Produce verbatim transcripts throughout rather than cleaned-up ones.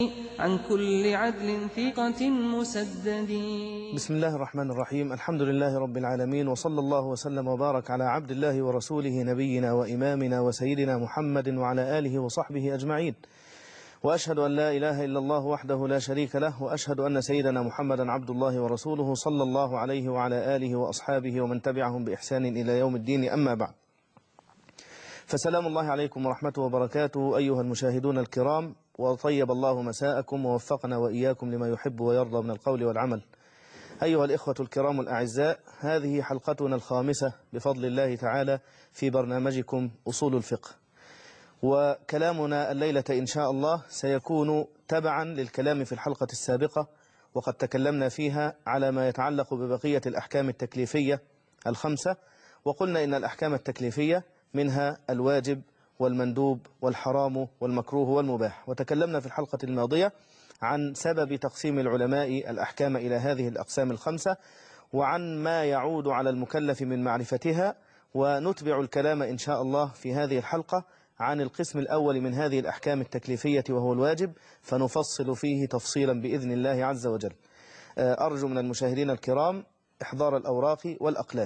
عن كل عدل ثقة مسدد. بسم الله الرحمن الرحيم. الحمد لله رب العالمين، وصلى الله وسلم وبارك على عبد الله ورسوله نبينا وإمامنا وسيدنا محمد وعلى آله وصحبه أجمعين. وأشهد أن لا إله إلا الله وحده لا شريك له، وأشهد أن سيدنا محمدا عبد الله ورسوله صلى الله عليه وعلى آله وأصحابه ومن تبعهم بإحسان إلى يوم الدين. أما بعد، فسلام الله عليكم ورحمته وبركاته أيها المشاهدون الكرام، وطيب الله مساءكم ووفقنا وإياكم لما يحب ويرضى من القول والعمل. أيها الإخوة الكرام الأعزاء، هذه حلقتنا الخامسة بفضل الله تعالى في برنامجكم أصول الفقه، وكلامنا الليلة إن شاء الله سيكون تبعا للكلام في الحلقة السابقة، وقد تكلمنا فيها على ما يتعلق ببقية الأحكام التكليفية الخمسة، وقلنا إن الأحكام التكليفية منها الواجب والمندوب والحرام والمكروه والمباح. وتكلمنا في الحلقة الماضية عن سبب تقسيم العلماء الأحكام إلى هذه الأقسام الخمسة، وعن ما يعود على المكلف من معرفتها. ونتبع الكلام إن شاء الله في هذه الحلقة عن القسم الأول من هذه الأحكام التكليفية وهو الواجب، فنفصل فيه تفصيلا بإذن الله عز وجل. أرجو من المشاهدين الكرام إحضار الأوراق والأقلام،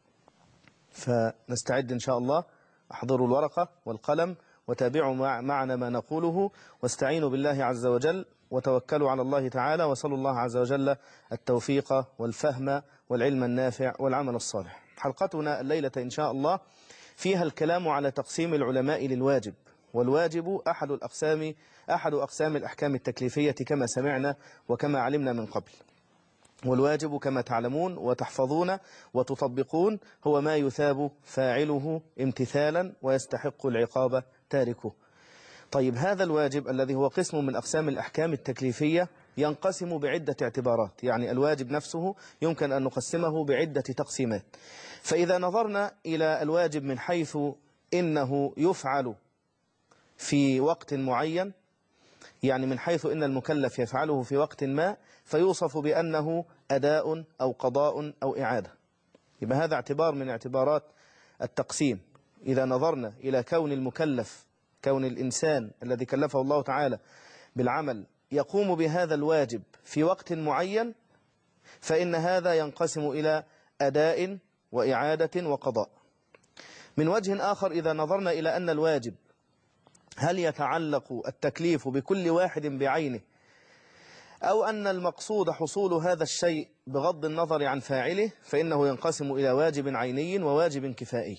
فنستعد إن شاء الله. احضروا الورقة والقلم وتابعوا معنا ما نقوله، واستعينوا بالله عز وجل وتوكلوا على الله تعالى، وصلوا الله عز وجل التوفيق والفهم والعلم النافع والعمل الصالح. حلقتنا الليلة إن شاء الله فيها الكلام على تقسيم العلماء للواجب، والواجب أحد الأقسام أحد أقسام الأحكام التكليفية كما سمعنا وكما علمنا من قبل. والواجب كما تعلمون وتحفظون وتطبقون هو ما يثاب فاعله امتثالا ويستحق العقاب تاركه. طيب، هذا الواجب الذي هو قسم من أقسام الأحكام التكليفية ينقسم بعدة اعتبارات، يعني الواجب نفسه يمكن أن نقسمه بعدة تقسيمات. فإذا نظرنا إلى الواجب من حيث إنه يفعل في وقت معين، يعني من حيث إن المكلف يفعله في وقت ما، فيوصف بأنه أداء أو قضاء أو إعادة. يبقى هذا اعتبار من اعتبارات التقسيم. إذا نظرنا إلى كون المكلف، كون الإنسان الذي كلفه الله تعالى بالعمل يقوم بهذا الواجب في وقت معين، فإن هذا ينقسم إلى أداء وإعادة وقضاء. من وجه آخر، إذا نظرنا إلى أن الواجب هل يتعلق التكليف بكل واحد بعينه، أو أن المقصود حصول هذا الشيء بغض النظر عن فاعله، فإنه ينقسم إلى واجب عيني وواجب كفائي.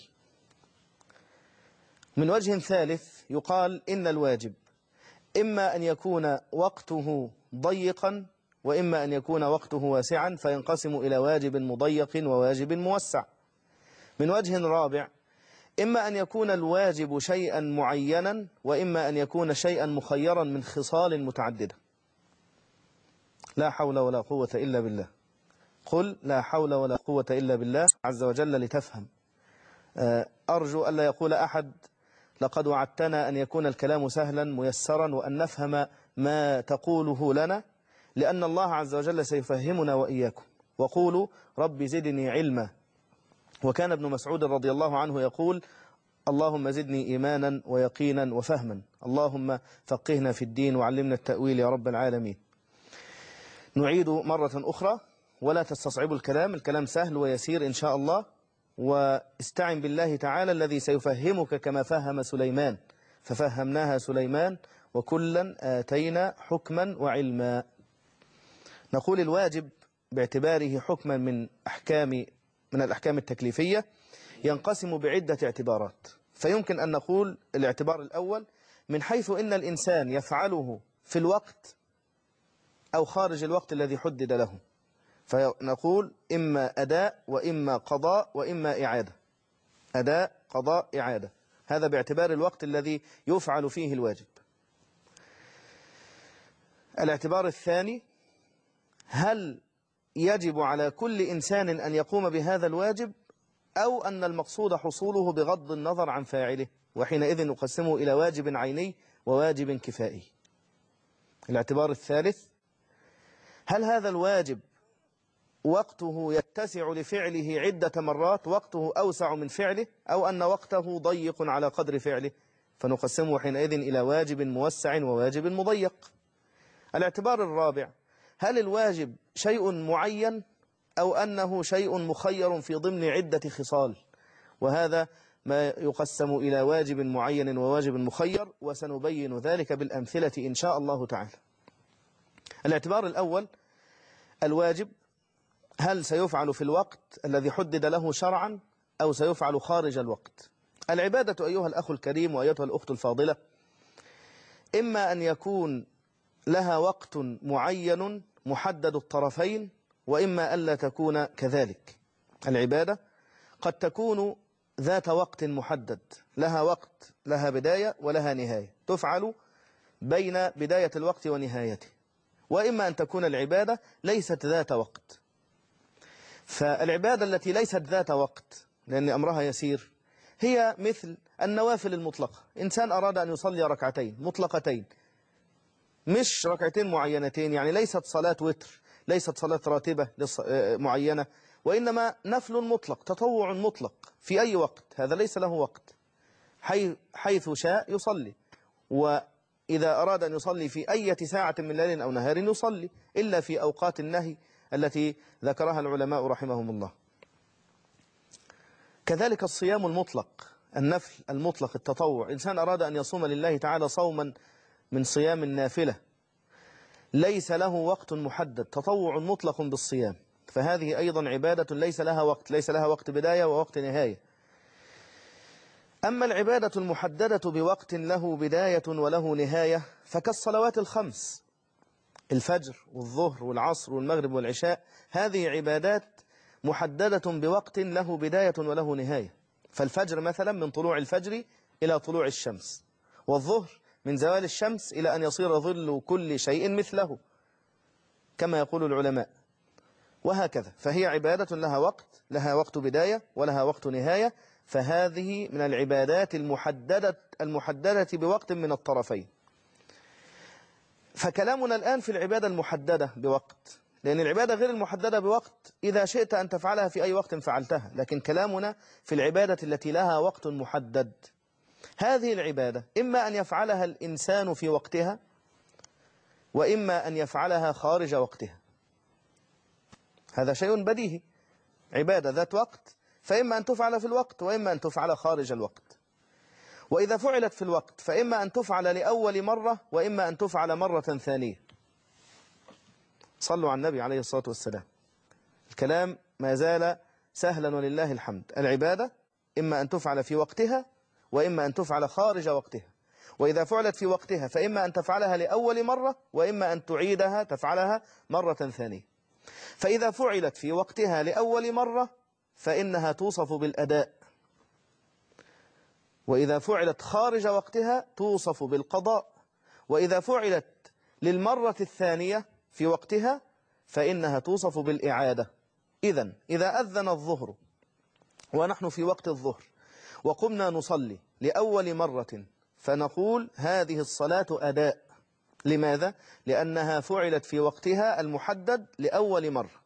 من وجه ثالث يقال إن الواجب إما أن يكون وقته ضيقا وإما أن يكون وقته واسعا، فينقسم إلى واجب مضيق وواجب موسع. من وجه رابع، إما أن يكون الواجب شيئا معينا وإما أن يكون شيئا مخيرا من خصال متعددة. لا حول ولا قوة إلا بالله. قل لا حول ولا قوة إلا بالله عز وجل لتفهم. أرجو ألا يقول أحد لقد وعدتنا أن يكون الكلام سهلا ميسرا وأن نفهم ما تقوله لنا، لأن الله عز وجل سيفهمنا وإياكم. وقولوا رب زدني علما. وكان ابن مسعود رضي الله عنه يقول اللهم زدني إيمانا ويقينا وفهما، اللهم فقهنا في الدين وعلمنا التأويل يا رب العالمين. نعيد مرة أخرى، ولا تستصعبوا الكلام، الكلام سهل ويسير إن شاء الله، واستعن بالله تعالى الذي سيفهمك كما فهم سليمان، ففهمناها سليمان وكلا آتينا حكما وعلما. نقول الواجب باعتباره حكما من أحكام من الأحكام التكليفية ينقسم بعدة اعتبارات. فيمكن أن نقول الاعتبار الأول من حيث إن الإنسان يفعله في الوقت أو خارج الوقت الذي حدد له، فنقول إما أداء وإما قضاء وإما إعادة. أداء قضاء إعادة، هذا باعتبار الوقت الذي يفعل فيه الواجب. الاعتبار الثاني، هل يجب على كل إنسان أن يقوم بهذا الواجب أو أن المقصود حصوله بغض النظر عن فاعله، وحينئذ نقسمه إلى واجب عيني وواجب كفائي. الاعتبار الثالث، هل هذا الواجب وقته يتسع لفعله عدة مرات، وقته أوسع من فعله، أو أن وقته ضيق على قدر فعله، فنقسمه حينئذ إلى واجب موسع وواجب مضيق. الاعتبار الرابع: هل الواجب شيء معين أو أنه شيء مخير في ضمن عدة خصال؟ وهذا ما يقسم إلى واجب معين وواجب مخير، وسنبين ذلك بالأمثلة إن شاء الله تعالى. الاعتبار الأول: الواجب هل سيفعل في الوقت الذي حدد له شرعا أو سيفعل خارج الوقت؟ العبادة أيها الأخ الكريم وأيتها الأخت الفاضلة إما أن يكون لها وقت معين محدد الطرفين، وإما ألا تكون كذلك. العبادة قد تكون ذات وقت محدد، لها وقت، لها بداية ولها نهاية، تفعل بين بداية الوقت ونهايته. وإما أن تكون العبادة ليست ذات وقت. فالعبادة التي ليست ذات وقت لأن أمرها يسير هي مثل النوافل المطلقة. إنسان أراد أن يصلي ركعتين مطلقتين، مش ركعتين معينتين، يعني ليست صلاة وتر، ليست صلاة راتبة معينة، وإنما نفل مطلق، تطوع مطلق في أي وقت. هذا ليس له وقت، حيث شاء يصلي، وإذا أراد أن يصلي في أي ساعة من ليل أو نهار يصلي، إلا في أوقات النهي التي ذكرها العلماء رحمهم الله. كذلك الصيام المطلق، النفل المطلق، التطوع. إنسان أراد أن يصوم لله تعالى صوما من صيام النافلة، ليس له وقت محدد، تطوع مطلق بالصيام، فهذه أيضا عبادة ليس لها وقت، ليس لها وقت بداية ووقت نهاية. أما العبادة المحددة بوقت له بداية وله نهاية فكالصلوات الخمس، الفجر والظهر والعصر والمغرب والعشاء، هذه عبادات محددة بوقت له بداية وله نهاية. فالفجر مثلا من طلوع الفجر إلى طلوع الشمس، والظهر من زوال الشمس إلى أن يصير ظل كل شيء مثله كما يقول العلماء، وهكذا. فهي عبادة لها وقت، لها وقت بداية ولها وقت نهاية، فهذه من العبادات المحددة المحددة بوقت من الطرفين. فكلامنا الآن في العبادة المحددة بوقت، لأن العبادة غير المحددة بوقت إذا شئت أن تفعلها في أي وقت فعلتها، لكن كلامنا في العبادة التي لها وقت محدد. هذه العبادة إما أن يفعلها الإنسان في وقتها، وإما أن يفعلها خارج وقتها. هذا شيء بديهي، عبادة ذات وقت، فإما أن تفعل في الوقت وإما أن تفعل خارج الوقت. وإذا فعلت في الوقت فإما أن تفعل لأول مرة وإما أن تفعل مرة ثانية. صلوا على النبي عليه الصلاة والسلام. الكلام ما زال سهلا ولله الحمد. العبادة إما أن تفعل في وقتها وإما أن تفعل خارج وقتها. وإذا فعلت في وقتها فإما أن تفعلها لأول مرة وإما أن تعيدها تفعلها مرة ثانية. فإذا فعلت في وقتها لأول مرة فإنها توصف بالأداء، وإذا فعلت خارج وقتها توصف بالقضاء، وإذا فعلت للمرة الثانية في وقتها فإنها توصف بالإعادة. إذن إذا أذن الظهر ونحن في وقت الظهر وقمنا نصلي لأول مرة فنقول هذه الصلاة أداء. لماذا؟ لأنها فعلت في وقتها المحدد لأول مرة.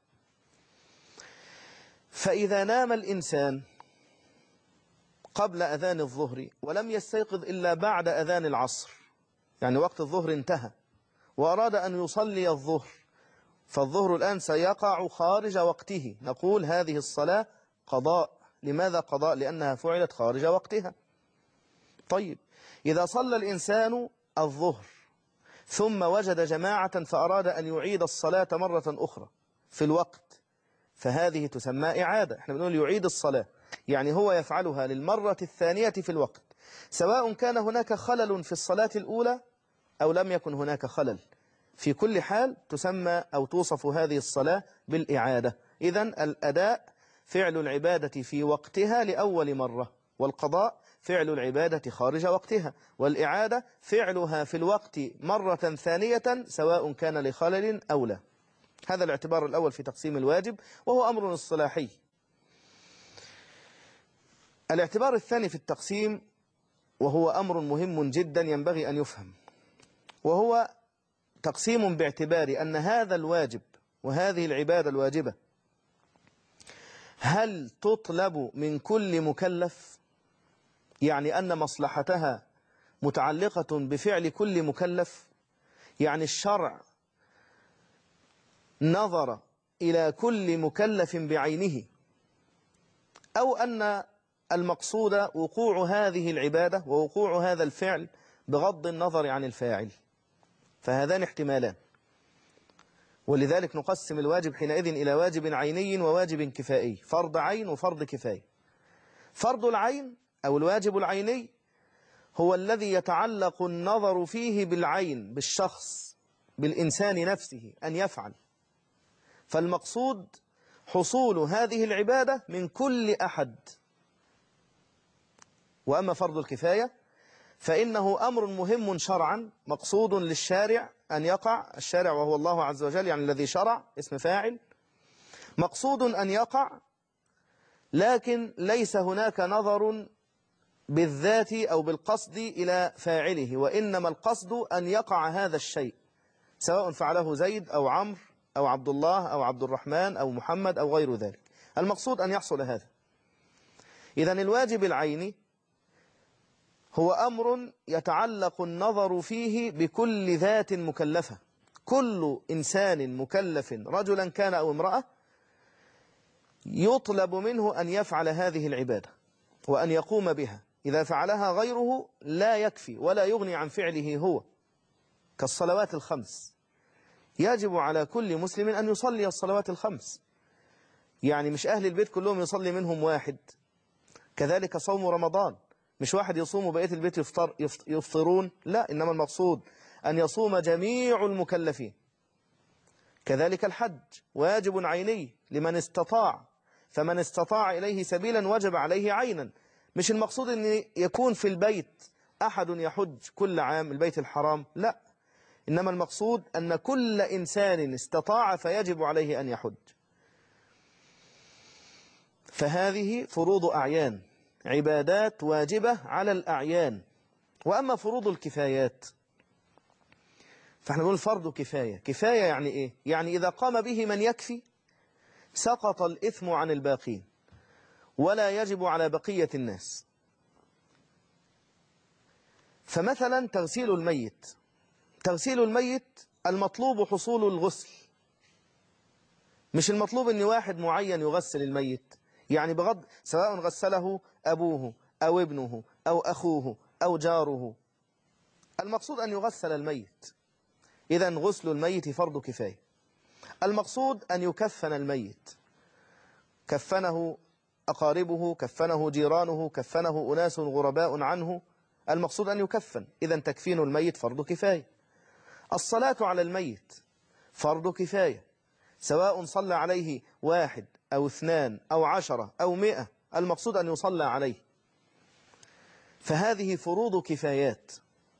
فإذا نام الإنسان قبل أذان الظهر ولم يستيقظ إلا بعد أذان العصر، يعني وقت الظهر انتهى، وأراد أن يصلي الظهر، فالظهر الآن سيقع خارج وقته، نقول هذه الصلاة قضاء. لماذا قضاء؟ لأنها فعلت خارج وقتها. طيب، إذا صلى الإنسان الظهر ثم وجد جماعة فأراد أن يعيد الصلاة مرة أخرى في الوقت، فهذه تسمى إعادة. احنا بنقول يعيد الصلاة، يعني هو يفعلها للمرة الثانية في الوقت، سواء كان هناك خلل في الصلاة الأولى أو لم يكن هناك خلل. في كل حال تسمى أو توصف هذه الصلاة بالإعادة. إذن الأداء فعل العبادة في وقتها لأول مرة، والقضاء فعل العبادة خارج وقتها، والإعادة فعلها في الوقت مرة ثانية سواء كان لخلل أو لا. هذا الاعتبار الأول في تقسيم الواجب، وهو أمر اصطلاحي. الاعتبار الثاني في التقسيم، وهو أمر مهم جدا ينبغي أن يفهم، وهو تقسيم باعتبار أن هذا الواجب وهذه العبادة الواجبة هل تطلب من كل مكلف، يعني أن مصلحتها متعلقة بفعل كل مكلف، يعني الشرع نظر إلى كل مكلف بعينه، أو أن المقصود وقوع هذه العبادة ووقوع هذا الفعل بغض النظر عن الفاعل، فهذان احتمالان. ولذلك نقسم الواجب حينئذ إلى واجب عيني وواجب كفائي، فرض عين وفرض كفاية. فرض العين أو الواجب العيني هو الذي يتعلق النظر فيه بالعين، بالشخص، بالإنسان نفسه أن يفعل، فالمقصود حصول هذه العبادة من كل أحد. وأما فرض الكفاية فإنه أمر مهم شرعا مقصود للشارع أن يقع، الشارع وهو الله عز وجل يعني الذي شرع، اسم فاعل، مقصود أن يقع، لكن ليس هناك نظر بالذات أو بالقصد إلى فاعله، وإنما القصد أن يقع هذا الشيء، سواء فعله زيد أو عمرو أو عبد الله أو عبد الرحمن أو محمد أو غير ذلك، المقصود أن يحصل هذا. إذن الواجب العيني هو أمر يتعلق النظر فيه بكل ذات مكلفة، كل إنسان مكلف رجلا كان أو امرأة يطلب منه أن يفعل هذه العبادة وأن يقوم بها، إذا فعلها غيره لا يكفي ولا يغني عن فعله هو، كالصلوات الخمس، يجب على كل مسلم أن يصلي الصلوات الخمس، يعني مش أهل البيت كلهم يصلي منهم واحد. كذلك صوم رمضان، مش واحد يصوم وبقية البيت يفطر يفطرون، لا، إنما المقصود أن يصوم جميع المكلفين. كذلك الحج واجب عيني لمن استطاع، فمن استطاع إليه سبيلا وجب عليه عينا، مش المقصود أن يكون في البيت أحد يحج كل عام البيت الحرام، لا، إنما المقصود أن كل إنسان استطاع فيجب عليه أن يحج. فهذه فروض أعيان، عبادات واجبة على الأعيان. وأما فروض الكفايات فاحنا نقول فرض كفاية. كفاية يعني إيه؟ يعني إذا قام به من يكفي سقط الإثم عن الباقين ولا يجب على بقية الناس. فمثلا تغسيل الميت، تغسيل الميت المطلوب حصول الغسل، مش المطلوب أن واحد معين يغسل الميت، يعني بغض سواء غسله أبوه أو ابنه أو أخوه أو جاره، المقصود أن يغسل الميت. إذن غسل الميت فرض كفاية. المقصود أن يكفن الميت، كفنه أقاربه، كفنه جيرانه، كفنه أناس غرباء عنه، المقصود أن يكفن، إذن تكفين الميت فرض كفاية. الصلاة على الميت فرض كفاية، سواء صلى عليه واحد أو اثنان أو عشرة أو مئة، المقصود أن يصلى عليه. فهذه فروض كفايات،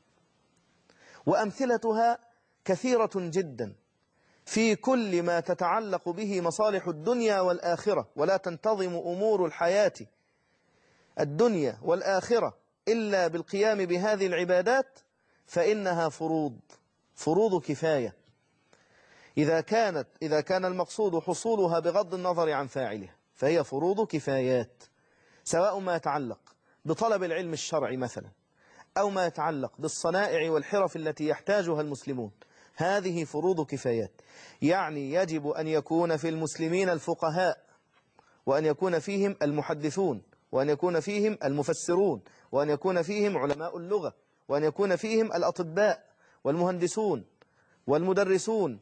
وأمثلتها كثيرة جدا في كل ما تتعلق به مصالح الدنيا والآخرة، ولا تنتظم أمور الحياة الدنيا والآخرة إلا بالقيام بهذه العبادات، فإنها فروض، فروض كفاية. إذا كانت إذا كان المقصود حصولها بغض النظر عن فاعلها فهي فروض كفايات، سواء ما يتعلق بطلب العلم الشرعي مثلا، أو ما يتعلق بالصنائع والحرف التي يحتاجها المسلمون، هذه فروض كفايات. يعني يجب أن يكون في المسلمين الفقهاء، وأن يكون فيهم المحدثون، وأن يكون فيهم المفسرون، وأن يكون فيهم علماء اللغة، وأن يكون فيهم الأطباء والمهندسون والمدرسون،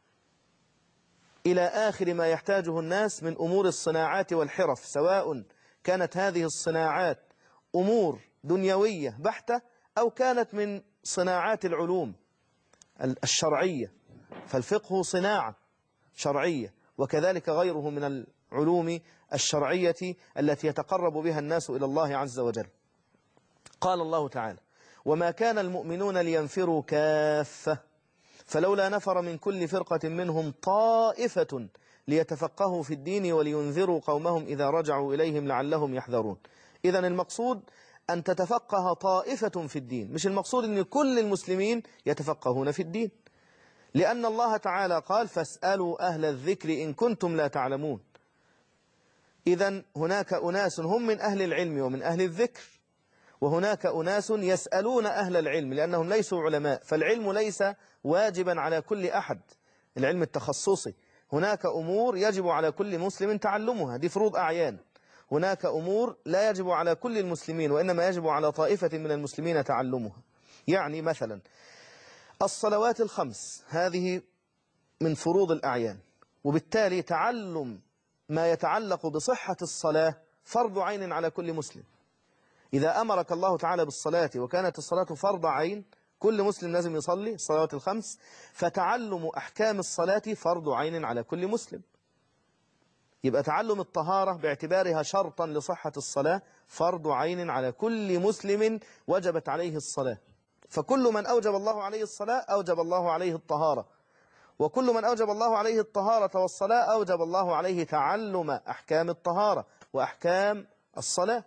إلى آخر ما يحتاجه الناس من أمور الصناعات والحرف، سواء كانت هذه الصناعات أمور دنيوية بحتة أو كانت من صناعات العلوم الشرعية، فالفقه صناعة شرعية، وكذلك غيره من العلوم الشرعية التي يتقرب بها الناس إلى الله عز وجل. قال الله تعالى: وما كان المؤمنون لينفروا كافة فلولا نفر من كل فرقة منهم طائفة ليتفقهوا في الدين ولينذروا قومهم إذا رجعوا إليهم لعلهم يحذرون. إذن المقصود أن تتفقه طائفة في الدين، مش المقصود أن كل المسلمين يتفقهون في الدين، لأن الله تعالى قال: فاسألوا أهل الذكر إن كنتم لا تعلمون. إذن هناك أناس هم من أهل العلم ومن أهل الذكر، وهناك أناس يسألون أهل العلم لأنهم ليسوا علماء، فالعلم ليس واجبا على كل أحد، العلم التخصصي. هناك أمور يجب على كل مسلم تعلمها، دي فروض أعيان. هناك أمور لا يجب على كل المسلمين وإنما يجب على طائفة من المسلمين تعلمها. يعني مثلا الصلوات الخمس هذه من فروض الأعيان، وبالتالي تعلم ما يتعلق بصحة الصلاة فرض عين على كل مسلم. إذا أمرك الله تعالى بالصلاة وكانت الصلاة فرض عين، كل مسلم لازم يصلي الصلوات الخمس، فتعلم أحكام الصلاة فرض عين على كل مسلم. يبقى تعلم الطهارة باعتبارها شرطا لصحة الصلاة فرض عين على كل مسلم وجبت عليه الصلاة. فكل من أوجب الله عليه الصلاة أوجب الله عليه الطهارة، وكل من أوجب الله عليه الطهارة والصلاة أوجب الله عليه تعلم أحكام الطهارة وأحكام الصلاة.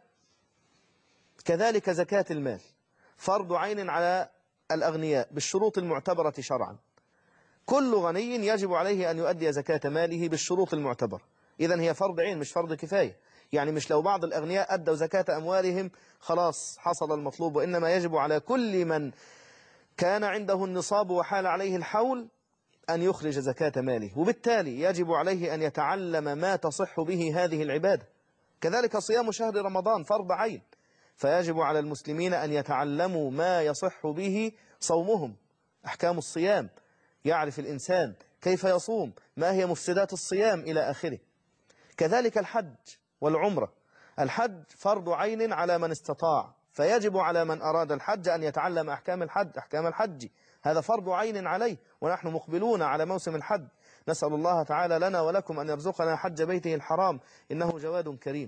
كذلك زكاة المال فرض عين على الأغنياء بالشروط المعتبرة شرعا. كل غني يجب عليه أن يؤدي زكاة ماله بالشروط المعتبرة. إذن هي فرض عين مش فرض كفاية. يعني مش لو بعض الأغنياء أدوا زكاة أموالهم خلاص حصل المطلوب، وإنما يجب على كل من كان عنده النصاب وحال عليه الحول أن يخرج زكاة ماله، وبالتالي يجب عليه أن يتعلم ما تصح به هذه العبادة. كذلك صيام شهر رمضان فرض عين، فيجب على المسلمين أن يتعلموا ما يصح به صومهم، أحكام الصيام، يعرف الإنسان كيف يصوم، ما هي مفسدات الصيام إلى آخره. كذلك الحج والعمرة، الحج فرض عين على من استطاع، فيجب على من أراد الحج أن يتعلم أحكام الحج أحكام الحج، هذا فرض عين عليه، ونحن مقبلون على موسم الحج، نسأل الله تعالى لنا ولكم أن يرزقنا حج بيته الحرام إنه جواد كريم.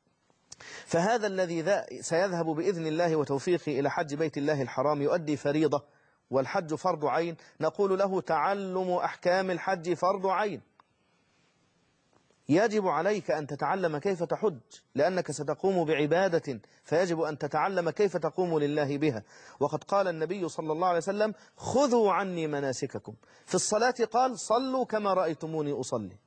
فهذا الذي سيذهب بإذن الله وتوفيقه إلى حج بيت الله الحرام يؤدي فريضة والحج فرض عين، نقول له تعلم أحكام الحج فرض عين. يجب عليك أن تتعلم كيف تحج لأنك ستقوم بعبادة، فيجب أن تتعلم كيف تقوم لله بها. وقد قال النبي صلى الله عليه وسلم خذوا عني مناسككم. في الصلاة قال صلوا كما رأيتموني أصلي.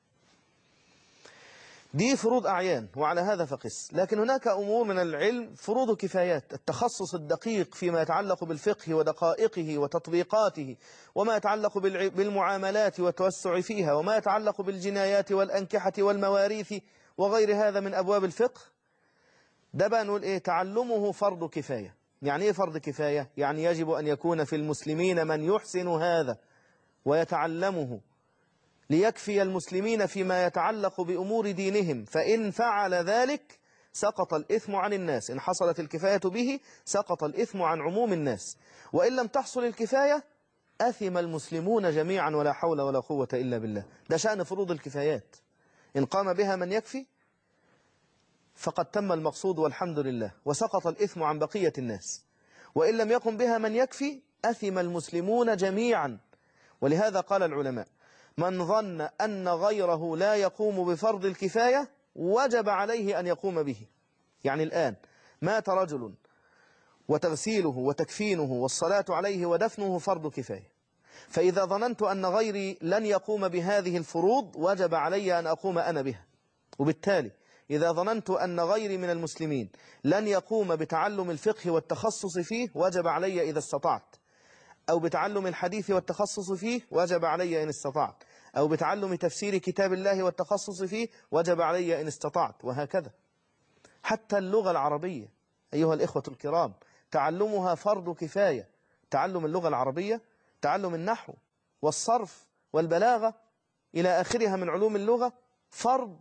دي فروض أعيان وعلى هذا فقس. لكن هناك أمور من العلم فروض كفايات، التخصص الدقيق فيما يتعلق بالفقه ودقائقه وتطبيقاته، وما يتعلق بالمعاملات والتوسع فيها، وما يتعلق بالجنايات والأنكحة والمواريث وغير هذا من أبواب الفقه. ده بقى نقول إيه؟ تعلمه فرض كفاية. يعني إيه فرض كفاية؟ يعني يجب أن يكون في المسلمين من يحسن هذا ويتعلمه ليكفي المسلمين فيما يتعلق بأمور دينهم، فإن فعل ذلك سقط الإثم عن الناس. إن حصلت الكفاية به سقط الإثم عن عموم الناس، وإن لم تحصل الكفاية أثم المسلمون جميعا ولا حول ولا قوة إلا بالله. ده شأن فروض الكفايات، إن قام بها من يكفي فقد تم المقصود والحمد لله، وسقط الإثم عن بقية الناس. وإن لم يقم بها من يكفي أثم المسلمون جميعا. ولهذا قال العلماء من ظن أن غيره لا يقوم بفرض الكفاية وجب عليه أن يقوم به. يعني الآن مات رجل وتغسيله وتكفينه والصلاة عليه ودفنه فرض كفاية، فإذا ظننت أن غيري لن يقوم بهذه الفروض وجب علي أن أقوم أنا بها. وبالتالي إذا ظننت أن غيري من المسلمين لن يقوم بتعلم الفقه والتخصص فيه وجب علي إذا استطعت، أو بتعلم الحديث والتخصص فيه وجب علي إن استطعت، أو بتعلم تفسير كتاب الله والتخصص فيه وجب علي إن استطعت، وهكذا. حتى اللغة العربية أيها الإخوة الكرام تعلمها فرض كفاية. تعلم اللغة العربية، تعلم النحو والصرف والبلاغة إلى آخرها من علوم اللغة فرض.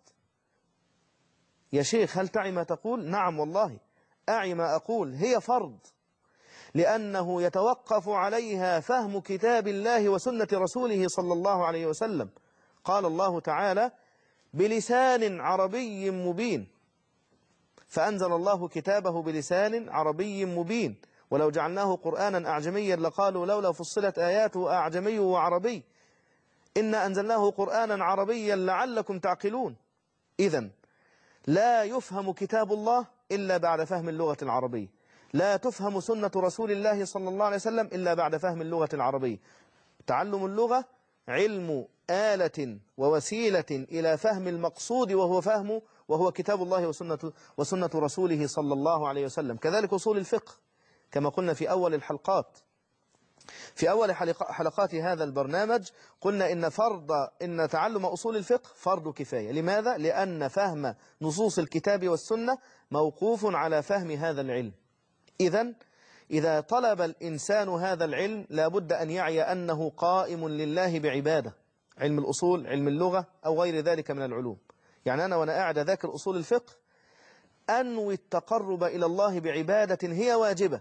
يا شيخ هل تعي ما تقول؟ نعم والله أعي ما أقول، هي فرض، لأنه يتوقف عليها فهم كتاب الله وسنة رسوله صلى الله عليه وسلم. قال الله تعالى بلسان عربي مبين، فأنزل الله كتابه بلسان عربي مبين. ولو جعلناه قرآنا أعجميا لقالوا لولا فصلت آياته أعجمي وعربي إنا أنزلناه قرآنا عربيا لعلكم تعقلون. إذن لا يفهم كتاب الله إلا بعد فهم اللغة العربية، لا تفهم سنة رسول الله صلى الله عليه وسلم إلا بعد فهم اللغة العربية. تعلم اللغة علم آلة ووسيلة إلى فهم المقصود، وهو فهم وهو كتاب الله وسنة, وسنة رسوله صلى الله عليه وسلم. كذلك أصول الفقه كما قلنا في أول الحلقات، في أول حلقات هذا البرنامج قلنا إن فرض إن تعلم أصول الفقه فرض كفاية. لماذا؟ لأن فهم نصوص الكتاب والسنة موقوف على فهم هذا العلم. إذن إذا طلب الإنسان هذا العلم لابد أن يعي أنه قائم لله بعبادة، علم الأصول، علم اللغة أو غير ذلك من العلوم. يعني أنا وأنا قاعد أذاكر أصول الفقه أنوي التقرب إلى الله بعبادة هي واجبة،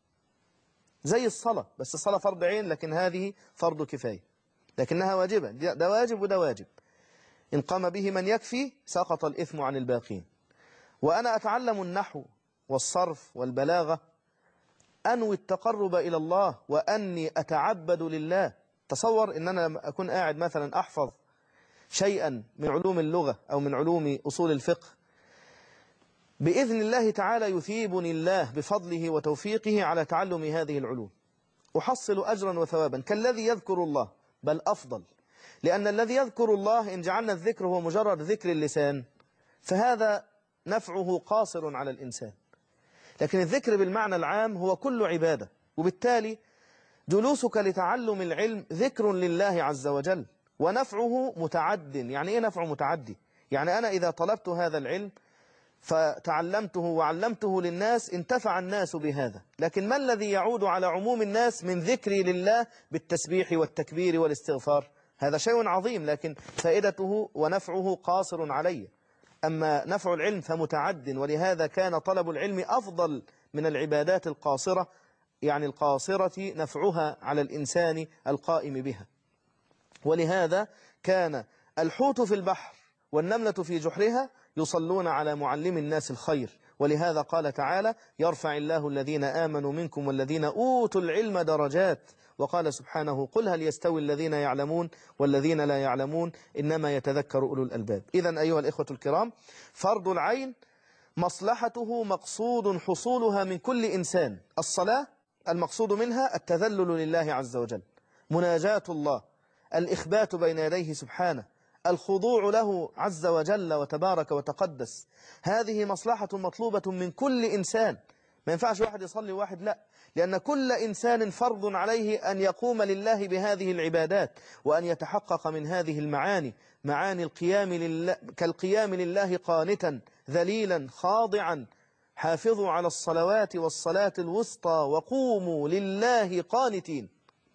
زي الصلاة، بس الصلاة فرض عين لكن هذه فرض كفاية، لكنها واجبة، ده واجب وده واجب، إن قام به من يكفي سقط الإثم عن الباقين. وأنا أتعلم النحو والصرف والبلاغة أنوي التقرب إلى الله وأني أتعبد لله. تصور إن أنا أكون قاعد مثلا أحفظ شيئا من علوم اللغة أو من علوم أصول الفقه، بإذن الله تعالى يثيبني الله بفضله وتوفيقه على تعلم هذه العلوم، أحصل أجرا وثوابا كالذي يذكر الله، بل أفضل، لأن الذي يذكر الله إن جعلنا الذكر هو مجرد ذكر اللسان فهذا نفعه قاصر على الإنسان، لكن الذكر بالمعنى العام هو كل عبادة، وبالتالي جلوسك لتعلم العلم ذكر لله عز وجل ونفعه متعد. يعني إيه نفعه متعدي؟ يعني أنا إذا طلبت هذا العلم فتعلمته وعلمته للناس انتفع الناس بهذا، لكن ما الذي يعود على عموم الناس من ذكري لله بالتسبيح والتكبير والاستغفار؟ هذا شيء عظيم، لكن فائدته ونفعه قاصر علي. أما نفع العلم فمتعد، ولهذا كان طلب العلم أفضل من العبادات القاصرة، يعني القاصرة نفعها على الإنسان القائم بها. ولهذا كان الحوت في البحر والنملة في جحرها يصلون على معلم الناس الخير، ولهذا قال تعالى: يرفع الله الذين آمنوا منكم والذين أوتوا العلم درجات، وقال سبحانه: قل هل يستوي الذين يعلمون والذين لا يعلمون إنما يتذكر أولو الألباب. إذن أيها الإخوة الكرام، فرض العين مصلحته مقصود حصولها من كل إنسان. الصلاة المقصود منها التذلل لله عز وجل، مناجاة الله، الإخبات بين يديه سبحانه، الخضوع له عز وجل وتبارك وتقدس. هذه مصلحة مطلوبة من كل إنسان، ما ينفعش واحد يصلي وواحد لا، لأن كل إنسان فرض عليه أن يقوم لله بهذه العبادات وأن يتحقق من هذه المعاني، معاني القيام لله، كالقيام لله قانتا ذليلا خاضعا، حافظوا على الصلوات والصلاة الوسطى وقوموا لله قانتين.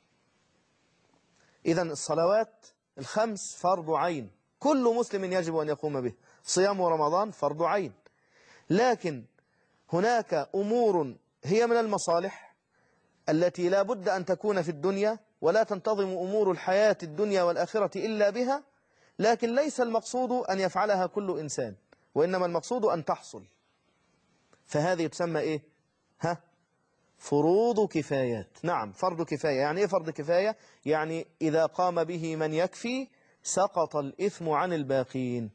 إذن الصلوات الخمس فرض عين، كل مسلم يجب أن يقوم به. صيام رمضان فرض عين، لكن هناك أمور هي من المصالح التي لا بد أن تكون في الدنيا، ولا تنتظم أمور الحياة الدنيا والآخرة إلا بها، لكن ليس المقصود أن يفعلها كل إنسان، وإنما المقصود أن تحصل، فهذه تسمى إيه؟ ها؟ فروض كفايات. نعم، فرض كفاية. يعني إيه فرض كفاية؟ يعني إذا قام به من يكفي سقط الإثم عن الباقين،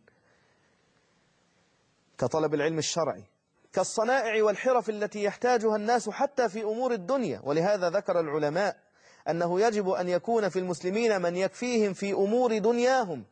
كطلب العلم الشرعي، كالصنائع والحرف التي يحتاجها الناس حتى في أمور الدنيا. ولهذا ذكر العلماء أنه يجب أن يكون في المسلمين من يكفيهم في أمور دنياهم،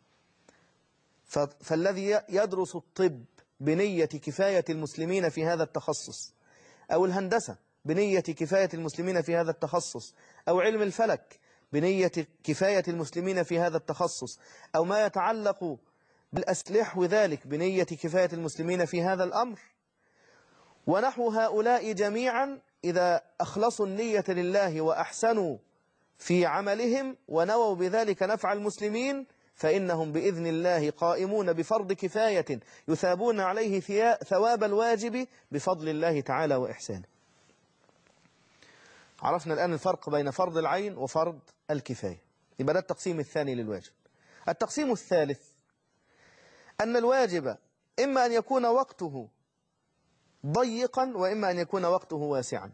فالذي يدرس الطب بنية كفاية المسلمين في هذا التخصص، أو الهندسة بنية كفاية المسلمين في هذا التخصص، أو علم الفلك بنية كفاية المسلمين في هذا التخصص، أو ما يتعلق بالأسلح وذلك بنية كفاية المسلمين في هذا الأمر، ونحو هؤلاء جميعا إذا أخلصوا النية لله وأحسنوا في عملهم ونووا بذلك نفع المسلمين، فإنهم بإذن الله قائمون بفرض كفاية يثابون عليه ثواب الواجب بفضل الله تعالى وإحسانه. عرفنا الآن الفرق بين فرض العين وفرض الكفاية، يبقى ده التقسيم الثاني للواجب. التقسيم الثالث أن الواجب إما أن يكون وقته ضيقا وإما أن يكون وقته واسعا.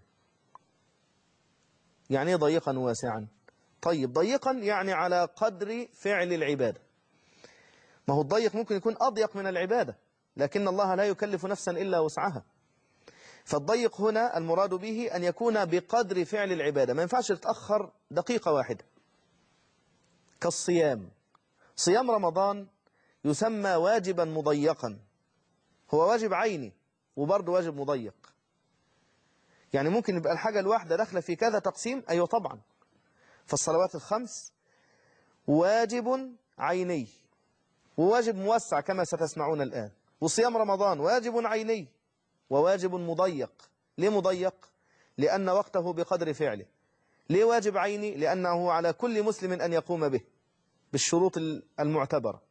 يعني ضيقا واسعا؟ طيب، ضيقا يعني على قدر فعل العبادة. ما هو الضيق ممكن يكون أضيق من العبادة، لكن الله لا يكلف نفسا إلا وسعها. فالضيق هنا المراد به أن يكون بقدر فعل العبادة، ما ينفعش يتأخر دقيقة واحدة. كالصيام، صيام رمضان يسمى واجبا مضيقا، هو واجب عيني وبرضه واجب مضيق. يعني ممكن يبقى الحاجة الواحدة داخلة في كذا تقسيم. أيوة طبعا. فالصلوات الخمس واجب عيني وواجب موسع كما ستسمعون الآن، وصيام رمضان واجب عيني وواجب مضيق. ليه مضيق؟ لأن وقته بقدر فعله. ليه واجب عيني؟ لأنه على كل مسلم أن يقوم به بالشروط المعتبرة.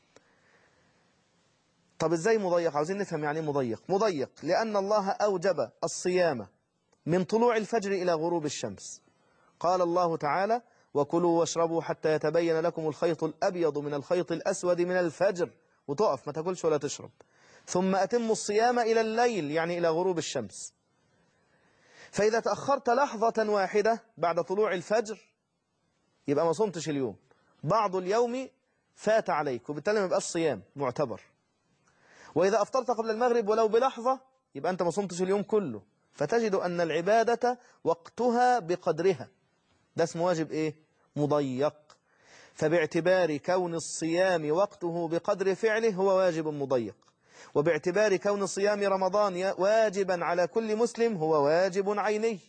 طب إزاي مضيق؟ عاوزين نفهم يعني مضيق. مضيق لأن الله أوجب الصيام من طلوع الفجر إلى غروب الشمس. قال الله تعالى: وكلوا واشربوا حتى يتبين لكم الخيط الأبيض من الخيط الأسود من الفجر. وتقف ما تاكلش ولا تشرب. ثم أتموا الصيام إلى الليل، يعني إلى غروب الشمس. فإذا تأخرت لحظة واحدة بعد طلوع الفجر يبقى ما صمتش اليوم، بعض اليوم فات عليك، وبالتالي ما يبقاش صيام معتبر. وإذا أفطرت قبل المغرب ولو بلحظة يبقى أنت ما صمتش اليوم كله. فتجد أن العبادة وقتها بقدرها. ده اسمه واجب إيه؟ مضيق. فباعتبار كون الصيام وقته بقدر فعله هو واجب مضيق، وباعتبار كون صيام رمضان واجبا على كل مسلم هو واجب عيني.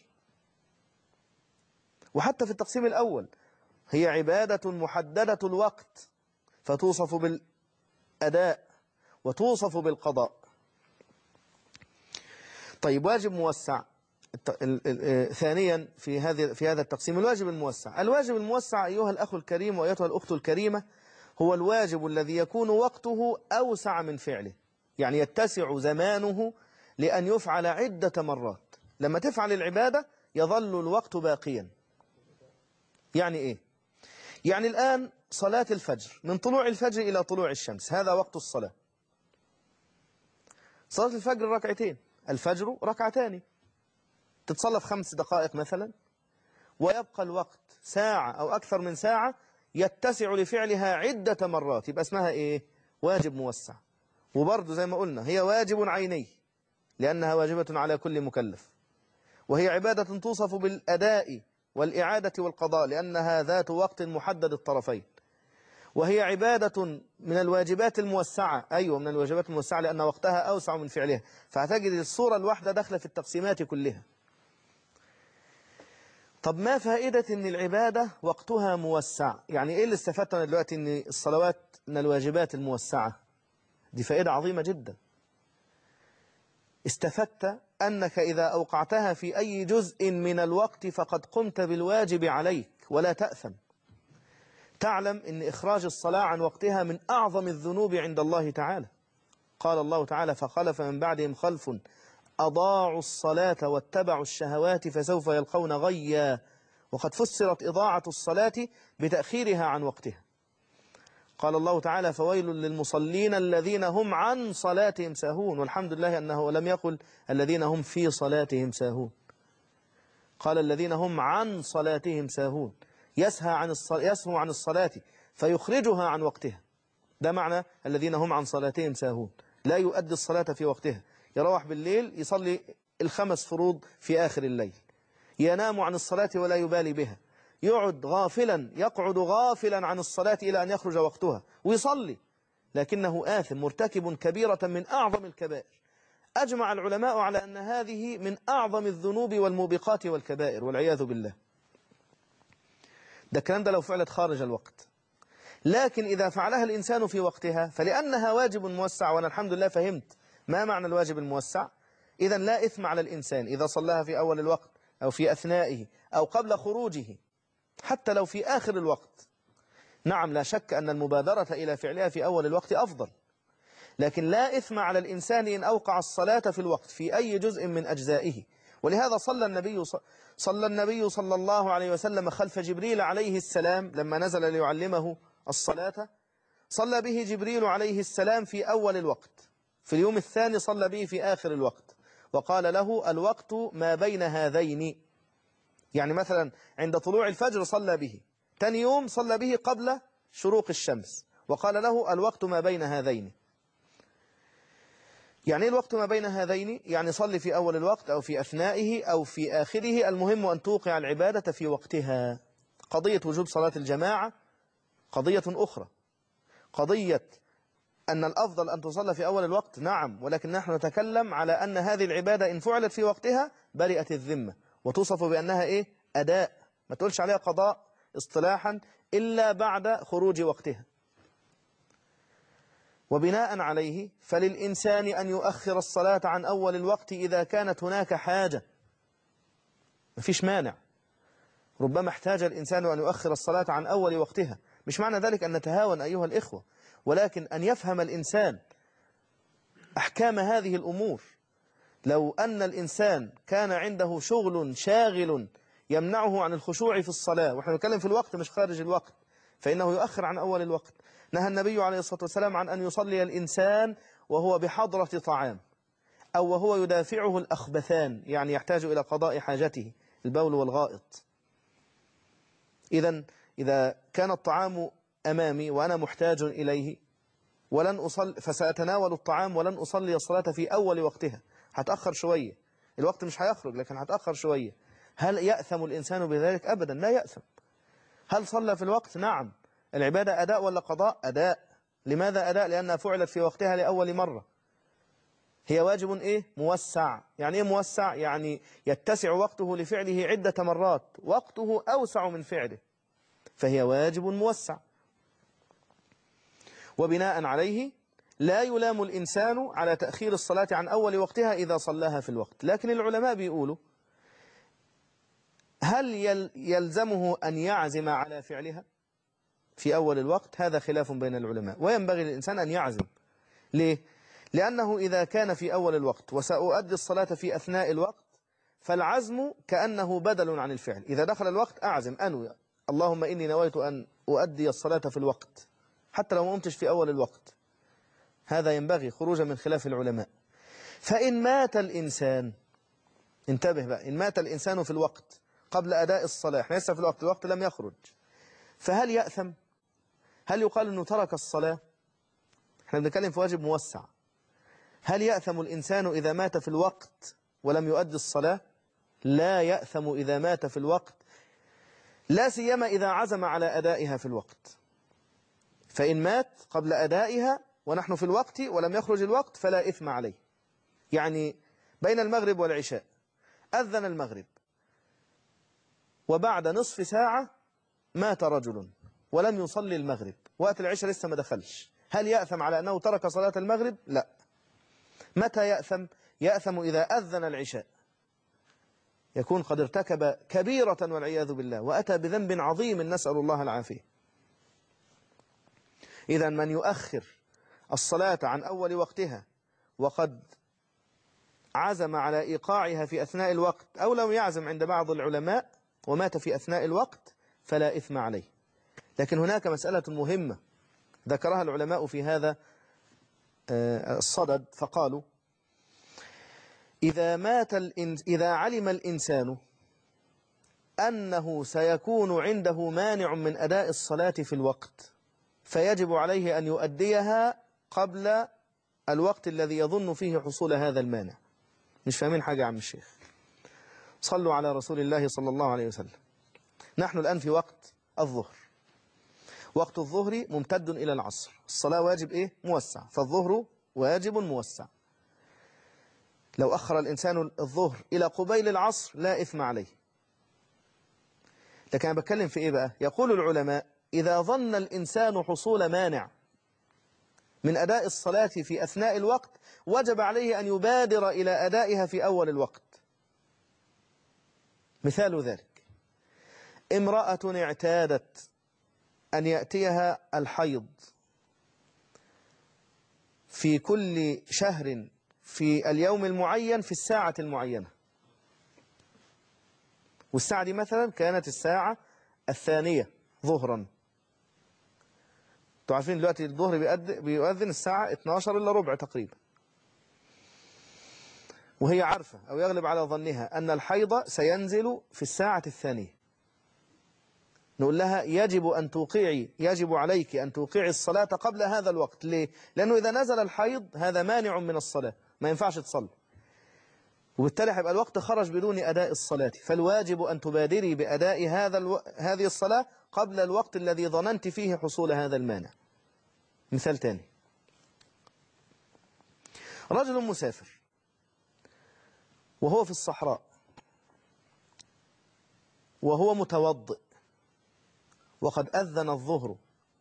وحتى في التقسيم الأول هي عبادة محددة الوقت، فتوصف بالأداء وتوصف بالقضاء. طيب واجب موسع. ثانيا في هذه في هذا التقسيم الواجب الموسع. الواجب الموسع أيها الأخ الكريم وأيتها الأخت الكريمة هو الواجب الذي يكون وقته أوسع من فعله، يعني يتسع زمانه لأن يفعل عدة مرات. لما تفعل العبادة يظل الوقت باقيا. يعني إيه؟ يعني الآن صلاة الفجر من طلوع الفجر إلى طلوع الشمس هذا وقت الصلاة. صلاة الفجر ركعتين، الفجر ركعتان، تتصلى في خمس دقائق مثلا، ويبقى الوقت ساعة أو أكثر من ساعة يتسع لفعلها عدة مرات. يبقى اسمها إيه؟ واجب موسع. وبرضه زي ما قلنا هي واجب عيني لأنها واجبة على كل مكلف، وهي عبادة توصف بالأداء والإعادة والقضاء لأنها ذات وقت محدد الطرفين. وهي عبادة من الواجبات الموسعة. أيوة من الواجبات الموسعة لأن وقتها أوسع من فعلها. فهتجد الصورة الواحدة داخلة في التقسيمات كلها. طب ما فائدة أن العبادة وقتها موسع؟ يعني إيه اللي استفدتنا دلوقتي أن الصلوات من الواجبات الموسعة؟ دي فائدة عظيمة جدا. استفدت أنك إذا أوقعتها في أي جزء من الوقت فقد قمت بالواجب عليك ولا تأثم. تعلم أن إخراج الصلاة عن وقتها من أعظم الذنوب عند الله تعالى. قال الله تعالى: فخلف من بعدهم خلف أضاعوا الصلاة واتبعوا الشهوات فسوف يلقون غيا. وقد فسرت إضاعة الصلاة بتأخيرها عن وقتها. قال الله تعالى: فويل للمصلين الذين هم عن صلاتهم ساهون. والحمد لله أنه لم يقل الذين هم في صلاتهم ساهون، قال الذين هم عن صلاتهم ساهون. يسهى عن الصلاة، يسهو عن الصلاة فيخرجها عن وقتها. ده معنى الذين هم عن صلاتهم ساهون. لا يؤدي الصلاة في وقتها، يروح بالليل يصلي الخمس فروض في آخر الليل، ينام عن الصلاة ولا يبالي بها، يقعد غافلا يقعد غافلا عن الصلاة إلى أن يخرج وقتها ويصلي، لكنه آثم مرتكب كبيرة من أعظم الكبائر. أجمع العلماء على أن هذه من أعظم الذنوب والموبقات والكبائر والعياذ بالله. ده الكلام ده لو فعلت خارج الوقت. لكن إذا فعلها الإنسان في وقتها فلأنها واجب موسع، وأنا الحمد لله فهمت ما معنى الواجب الموسع. إذا لا إثم على الإنسان إذا صلاها في أول الوقت أو في أثنائه أو قبل خروجه، حتى لو في آخر الوقت. نعم لا شك أن المبادرة إلى فعلها في أول الوقت أفضل، لكن لا إثم على الإنسان إن أوقع الصلاة في الوقت في أي جزء من أجزائه. ولهذا صلى النبي صلى النبي صلى الله عليه وسلم خلف جبريل عليه السلام لما نزل ليعلمه الصلاة. صلى به جبريل عليه السلام في أول الوقت، في اليوم الثاني صلى به في آخر الوقت، وقال له: الوقت ما بين هذين. يعني مثلا عند طلوع الفجر صلى به، ثاني يوم صلى به قبل شروق الشمس، وقال له: الوقت ما بين هذين. يعني ايه الوقت ما بين هذين؟ يعني صلي في أول الوقت أو في أثنائه أو في آخره، المهم أن توقع العبادة في وقتها. قضية وجوب صلاة الجماعة قضية أخرى. قضية أن الأفضل أن تصلى في أول الوقت؟ نعم، ولكن نحن نتكلم على أن هذه العبادة إن فعلت في وقتها برئت الذمة وتوصف بأنها إيه؟ أداء، ما تقولش عليها قضاء اصطلاحا إلا بعد خروج وقتها. وبناء عليه فللإنسان أن يؤخر الصلاة عن أول الوقت إذا كانت هناك حاجة، مفيش مانع. ربما احتاج الإنسان أن يؤخر الصلاة عن أول وقتها، مش معنى ذلك أن نتهاون أيها الإخوة، ولكن أن يفهم الإنسان أحكام هذه الأمور. لو أن الإنسان كان عنده شغل شاغل يمنعه عن الخشوع في الصلاة، ونحن نتكلم في الوقت مش خارج الوقت، فإنه يؤخر عن أول الوقت. نهى النبي عليه الصلاة والسلام عن أن يصلي الإنسان وهو بحضرة طعام أو وهو يدافعه الأخبثان، يعني يحتاج إلى قضاء حاجته البول والغائط. إذن إذا كان الطعام أمامي وأنا محتاج إليه ولن أصل فسأتناول الطعام ولن أصلي الصلاة في أول وقتها، هتأخر شوية، الوقت مش هيخرج لكن هتأخر شوية. هل يأثم الإنسان بذلك؟ أبدا لا يأثم. هل صلى في الوقت؟ نعم. العبادة أداء ولا قضاء؟ أداء. لماذا أداء؟ لأنها فعلت في وقتها لأول مرة. هي واجب إيه؟ موسع. يعني إيه موسع؟ يعني يتسع وقته لفعله عدة مرات، وقته أوسع من فعله، فهي واجب موسع. وبناء عليه لا يلام الإنسان على تأخير الصلاة عن أول وقتها إذا صلاها في الوقت. لكن العلماء بيقولوا هل يلزمه أن يعزم على فعلها في أول الوقت؟ هذا خلاف بين العلماء، وينبغي للإنسان أن يعزم. ليه؟ لأنه إذا كان في أول الوقت وسأؤدي الصلاة في أثناء الوقت فالعزم كأنه بدل عن الفعل. إذا دخل الوقت أعزم أنوي اللهم إني نويت أن أؤدي الصلاة في الوقت حتى لو ما قمتش في أول الوقت. هذا ينبغي خروجا من خلاف العلماء. فإن مات الإنسان، انتبه بقى، إن مات الإنسان في الوقت قبل أداء الصلاة، احنا لسه في الوقت، الوقت لم يخرج، فهل يأثم؟ هل يقال أنه ترك الصلاة؟ احنا بنتكلم في واجب موسع. هل يأثم الإنسان إذا مات في الوقت ولم يؤدي الصلاة؟ لا يأثم إذا مات في الوقت، لا سيما إذا عزم على أدائها في الوقت. فإن مات قبل أدائها ونحن في الوقت ولم يخرج الوقت فلا إثم عليه. يعني بين المغرب والعشاء أذن المغرب وبعد نصف ساعة مات رجل ولم يصلي المغرب، وقت العشاء لسه ما دخلش، هل يأثم على أنه ترك صلاة المغرب؟ لا. متى يأثم؟ يأثم إذا أذن العشاء، يكون قد ارتكب كبيرة والعياذ بالله وأتى بذنب عظيم، نسأل الله العافية. إذا من يؤخر الصلاة عن أول وقتها وقد عزم على إيقاعها في أثناء الوقت أو لم يعزم عند بعض العلماء ومات في أثناء الوقت فلا إثم عليه. لكن هناك مسألة مهمة ذكرها العلماء في هذا الصدد، فقالوا إذا مات الإنس إذا علم الإنسان أنه سيكون عنده مانع من أداء الصلاة في الوقت فيجب عليه أن يؤديها قبل الوقت الذي يظن فيه حصول هذا المانع. مش فاهمين حاجة يا عم الشيخ؟ صلوا على رسول الله صلى الله عليه وسلم. نحن الآن في وقت الظهر، وقت الظهر ممتد إلى العصر، الصلاة واجب إيه؟ موسع، فالظهر واجب موسع. لو أخر الإنسان الظهر إلى قبيل العصر لا إثم عليه. لكن أنا بتكلم في إيه بقى؟ يقول العلماء إذا ظن الإنسان حصول مانع من أداء الصلاة في أثناء الوقت وجب عليه أن يبادر إلى أدائها في أول الوقت. مثال ذلك امرأة اعتادت أن يأتيها الحيض في كل شهر في اليوم المعين في الساعة المعينة، والساعة دي مثلا كانت الساعة الثانية ظهرا. انتوا عارفين دلوقتي الظهر بيؤذن الساعة اثناشر إلا ربع تقريبا، وهي عارفة أو يغلب على ظنها أن الحيض سينزل في الساعة الثانية. نقول لها يجب أن توقعي يجب عليك أن توقعي الصلاة قبل هذا الوقت. ليه؟ لأنه إذا نزل الحيض هذا مانع من الصلاة، ما ينفعش تصلي، وبالتالي هيبقى الوقت خرج بدون أداء الصلاة. فالواجب أن تبادري بأداء هذا الو... هذه الصلاة قبل الوقت الذي ظننت فيه حصول هذا المانع. مثال تاني، رجل مسافر وهو في الصحراء وهو متوضئ وقد أذن الظهر،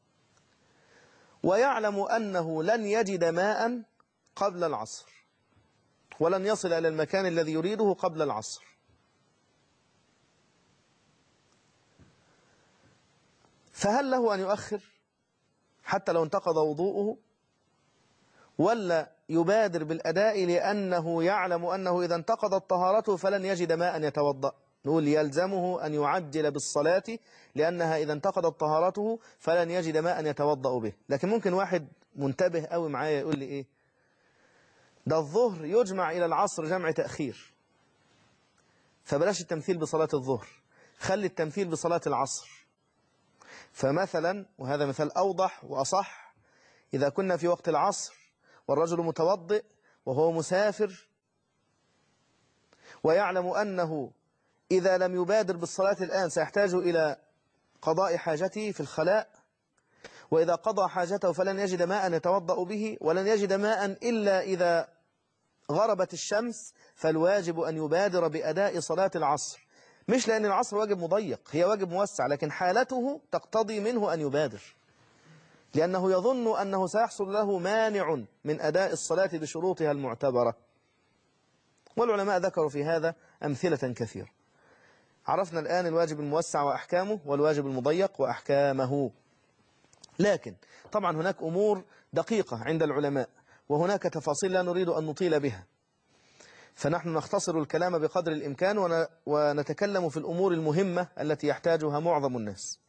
ويعلم أنه لن يجد ماء قبل العصر ولن يصل إلى المكان الذي يريده قبل العصر، فهل له أن يؤخر حتى لو انتقض وضوءه، ولا يبادر بالأداء لأنه يعلم أنه إذا انتقضت طهارته فلن يجد ماء يتوضأ؟ نقول يلزمه أن يعجل بالصلاة لأنها إذا انتقضت طهارته فلن يجد ماء يتوضأ به. لكن ممكن واحد منتبه قوي معايا يقول لي إيه ده الظهر يجمع إلى العصر جمع تأخير، فبلاش التمثيل بصلاة الظهر، خلي التمثيل بصلاة العصر. فمثلا، وهذا مثال أوضح وأصح، إذا كنا في وقت العصر والرجل متوضئ وهو مسافر ويعلم أنه إذا لم يبادر بالصلاة الآن سيحتاج إلى قضاء حاجته في الخلاء، وإذا قضى حاجته فلن يجد ماء يتوضأ به، ولن يجد ماء إلا إذا غربت الشمس، فالواجب أن يبادر بأداء صلاة العصر، مش لأن العصر واجب مضيق، هي واجب موسع، لكن حالته تقتضي منه أن يبادر لأنه يظن أنه سيحصل له مانع من أداء الصلاة بشروطها المعتبرة. والعلماء ذكروا في هذا أمثلة كثيرة. عرفنا الآن الواجب الموسع وأحكامه والواجب المضيق وأحكامه، لكن طبعا هناك أمور دقيقة عند العلماء وهناك تفاصيل لا نريد أن نطيل بها، فنحن نختصر الكلام بقدر الإمكان ونتكلم في الأمور المهمة التي يحتاجها معظم الناس.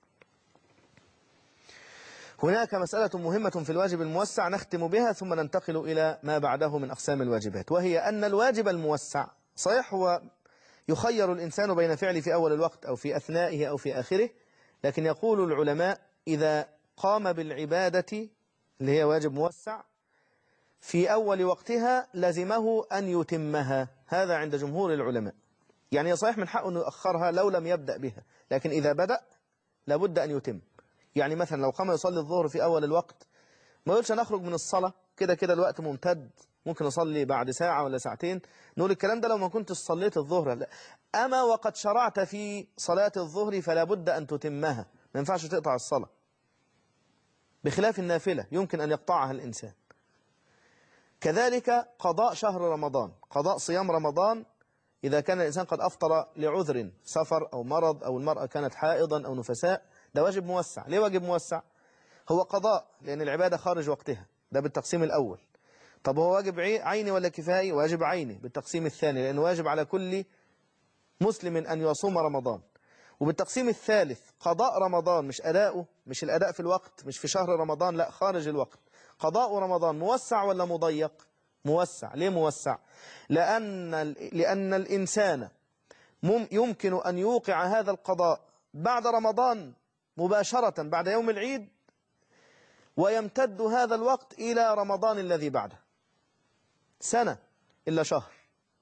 هناك مسألة مهمة في الواجب الموسع نختم بها ثم ننتقل إلى ما بعده من أقسام الواجبات، وهي أن الواجب الموسع صحيح هو يخير الإنسان بين فعله في أول الوقت أو في أثنائه أو في آخره، لكن يقول العلماء إذا قام بالعبادة اللي هي واجب موسع في أول وقتها لزمه أن يتمها، هذا عند جمهور العلماء. يعني صحيح من حقه أن يؤخرها لو لم يبدأ بها، لكن إذا بدأ لابد أن يتم. يعني مثلا لو قام يصلي الظهر في أول الوقت ما يقولش نخرج من الصلاة كده كده الوقت ممتد ممكن أصلي بعد ساعة ولا ساعتين، نقول الكلام ده لو ما كنت صليت الظهر. لا. أما وقد شرعت في صلاة الظهر فلا بد أن تتمها، ما ينفعش تقطع الصلاة، بخلاف النافلة يمكن أن يقطعها الإنسان. كذلك قضاء شهر رمضان، قضاء صيام رمضان إذا كان الإنسان قد أفطر لعذر سفر أو مرض أو المرأة كانت حائضا أو نفساء، ده واجب موسع. ليه واجب موسع؟ هو قضاء لأن العبادة خارج وقتها، ده بالتقسيم الأول. طب هو واجب عيني ولا كفائي؟ واجب عيني بالتقسيم الثاني، لأنه واجب على كل مسلم أن يصوم رمضان. وبالتقسيم الثالث قضاء رمضان مش أداؤه، مش الأداء في الوقت، مش في شهر رمضان، لا خارج الوقت. قضاء رمضان موسع ولا مضيق؟ موسع. ليه موسع؟ لأن, لأن الإنسان يمكن أن يوقع هذا القضاء بعد رمضان مباشرة بعد يوم العيد، ويمتد هذا الوقت إلى رمضان الذي بعده سنة إلا شهر.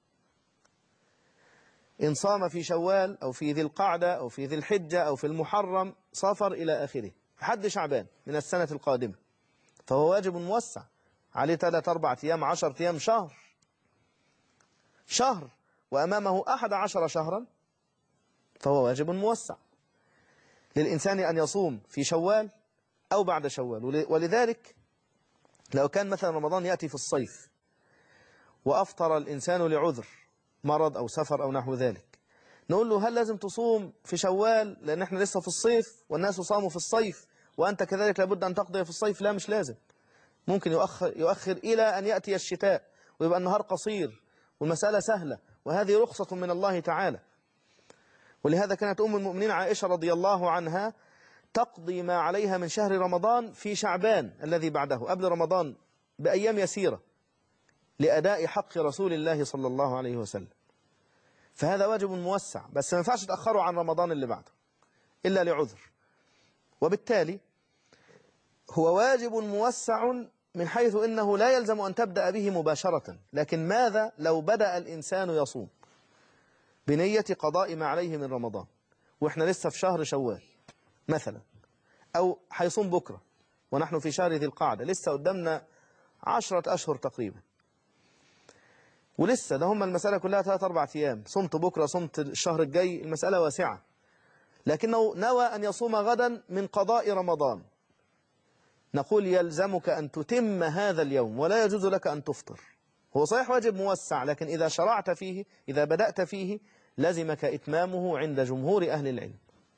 إن صام في شوال أو في ذي القعدة أو في ذي الحجة أو في المحرم صفر إلى آخره لحد شعبان من السنة القادمة، فهو واجب موسع عليه ثلاث أربع أيام عشر أيام شهر شهر وأمامه أحد عشر شهرا، فهو واجب موسع للإنسان أن يصوم في شوال أو بعد شوال. ولذلك لو كان مثلا رمضان يأتي في الصيف وأفطر الإنسان لعذر مرض أو سفر أو نحو ذلك، نقول له هل لازم تصوم في شوال لأن احنا لسه في الصيف والناس صاموا في الصيف وأنت كذلك لابد أن تقضي في الصيف؟ لا، مش لازم. ممكن يؤخر, يؤخر إلى أن يأتي الشتاء ويبقى النهار قصير والمسألة سهلة، وهذه رخصة من الله تعالى. ولهذا كانت أم المؤمنين عائشة رضي الله عنها تقضي ما عليها من شهر رمضان في شعبان الذي بعده قبل رمضان بأيام يسيرة لأداء حق رسول الله صلى الله عليه وسلم. فهذا واجب موسع، بس ما ينفعش تأخره عن رمضان اللي بعده إلا لعذر. وبالتالي هو واجب موسع من حيث إنه لا يلزم أن تبدأ به مباشرة، لكن ماذا لو بدأ الإنسان يصوم بنية قضاء ما عليه من رمضان وإحنا لسه في شهر شوال مثلا، أو هيصوم بكرة ونحن في شهر ذي القعدة لسه قدامنا عشرة أشهر تقريبا، ولسه ده هم المسألة كلها ثلاث أربع أيام، صمت بكرة صمت الشهر الجاي، المسألة واسعة. لكنه نوى أن يصوم غدا من قضاء رمضان، نقول يلزمك أن تتم هذا اليوم ولا يجوز لك أن تفطر. هو صحيح واجب موسع، لكن إذا شرعت فيه، إذا بدأت فيه، لزمك إتمامه عند جمهور أهل العلم.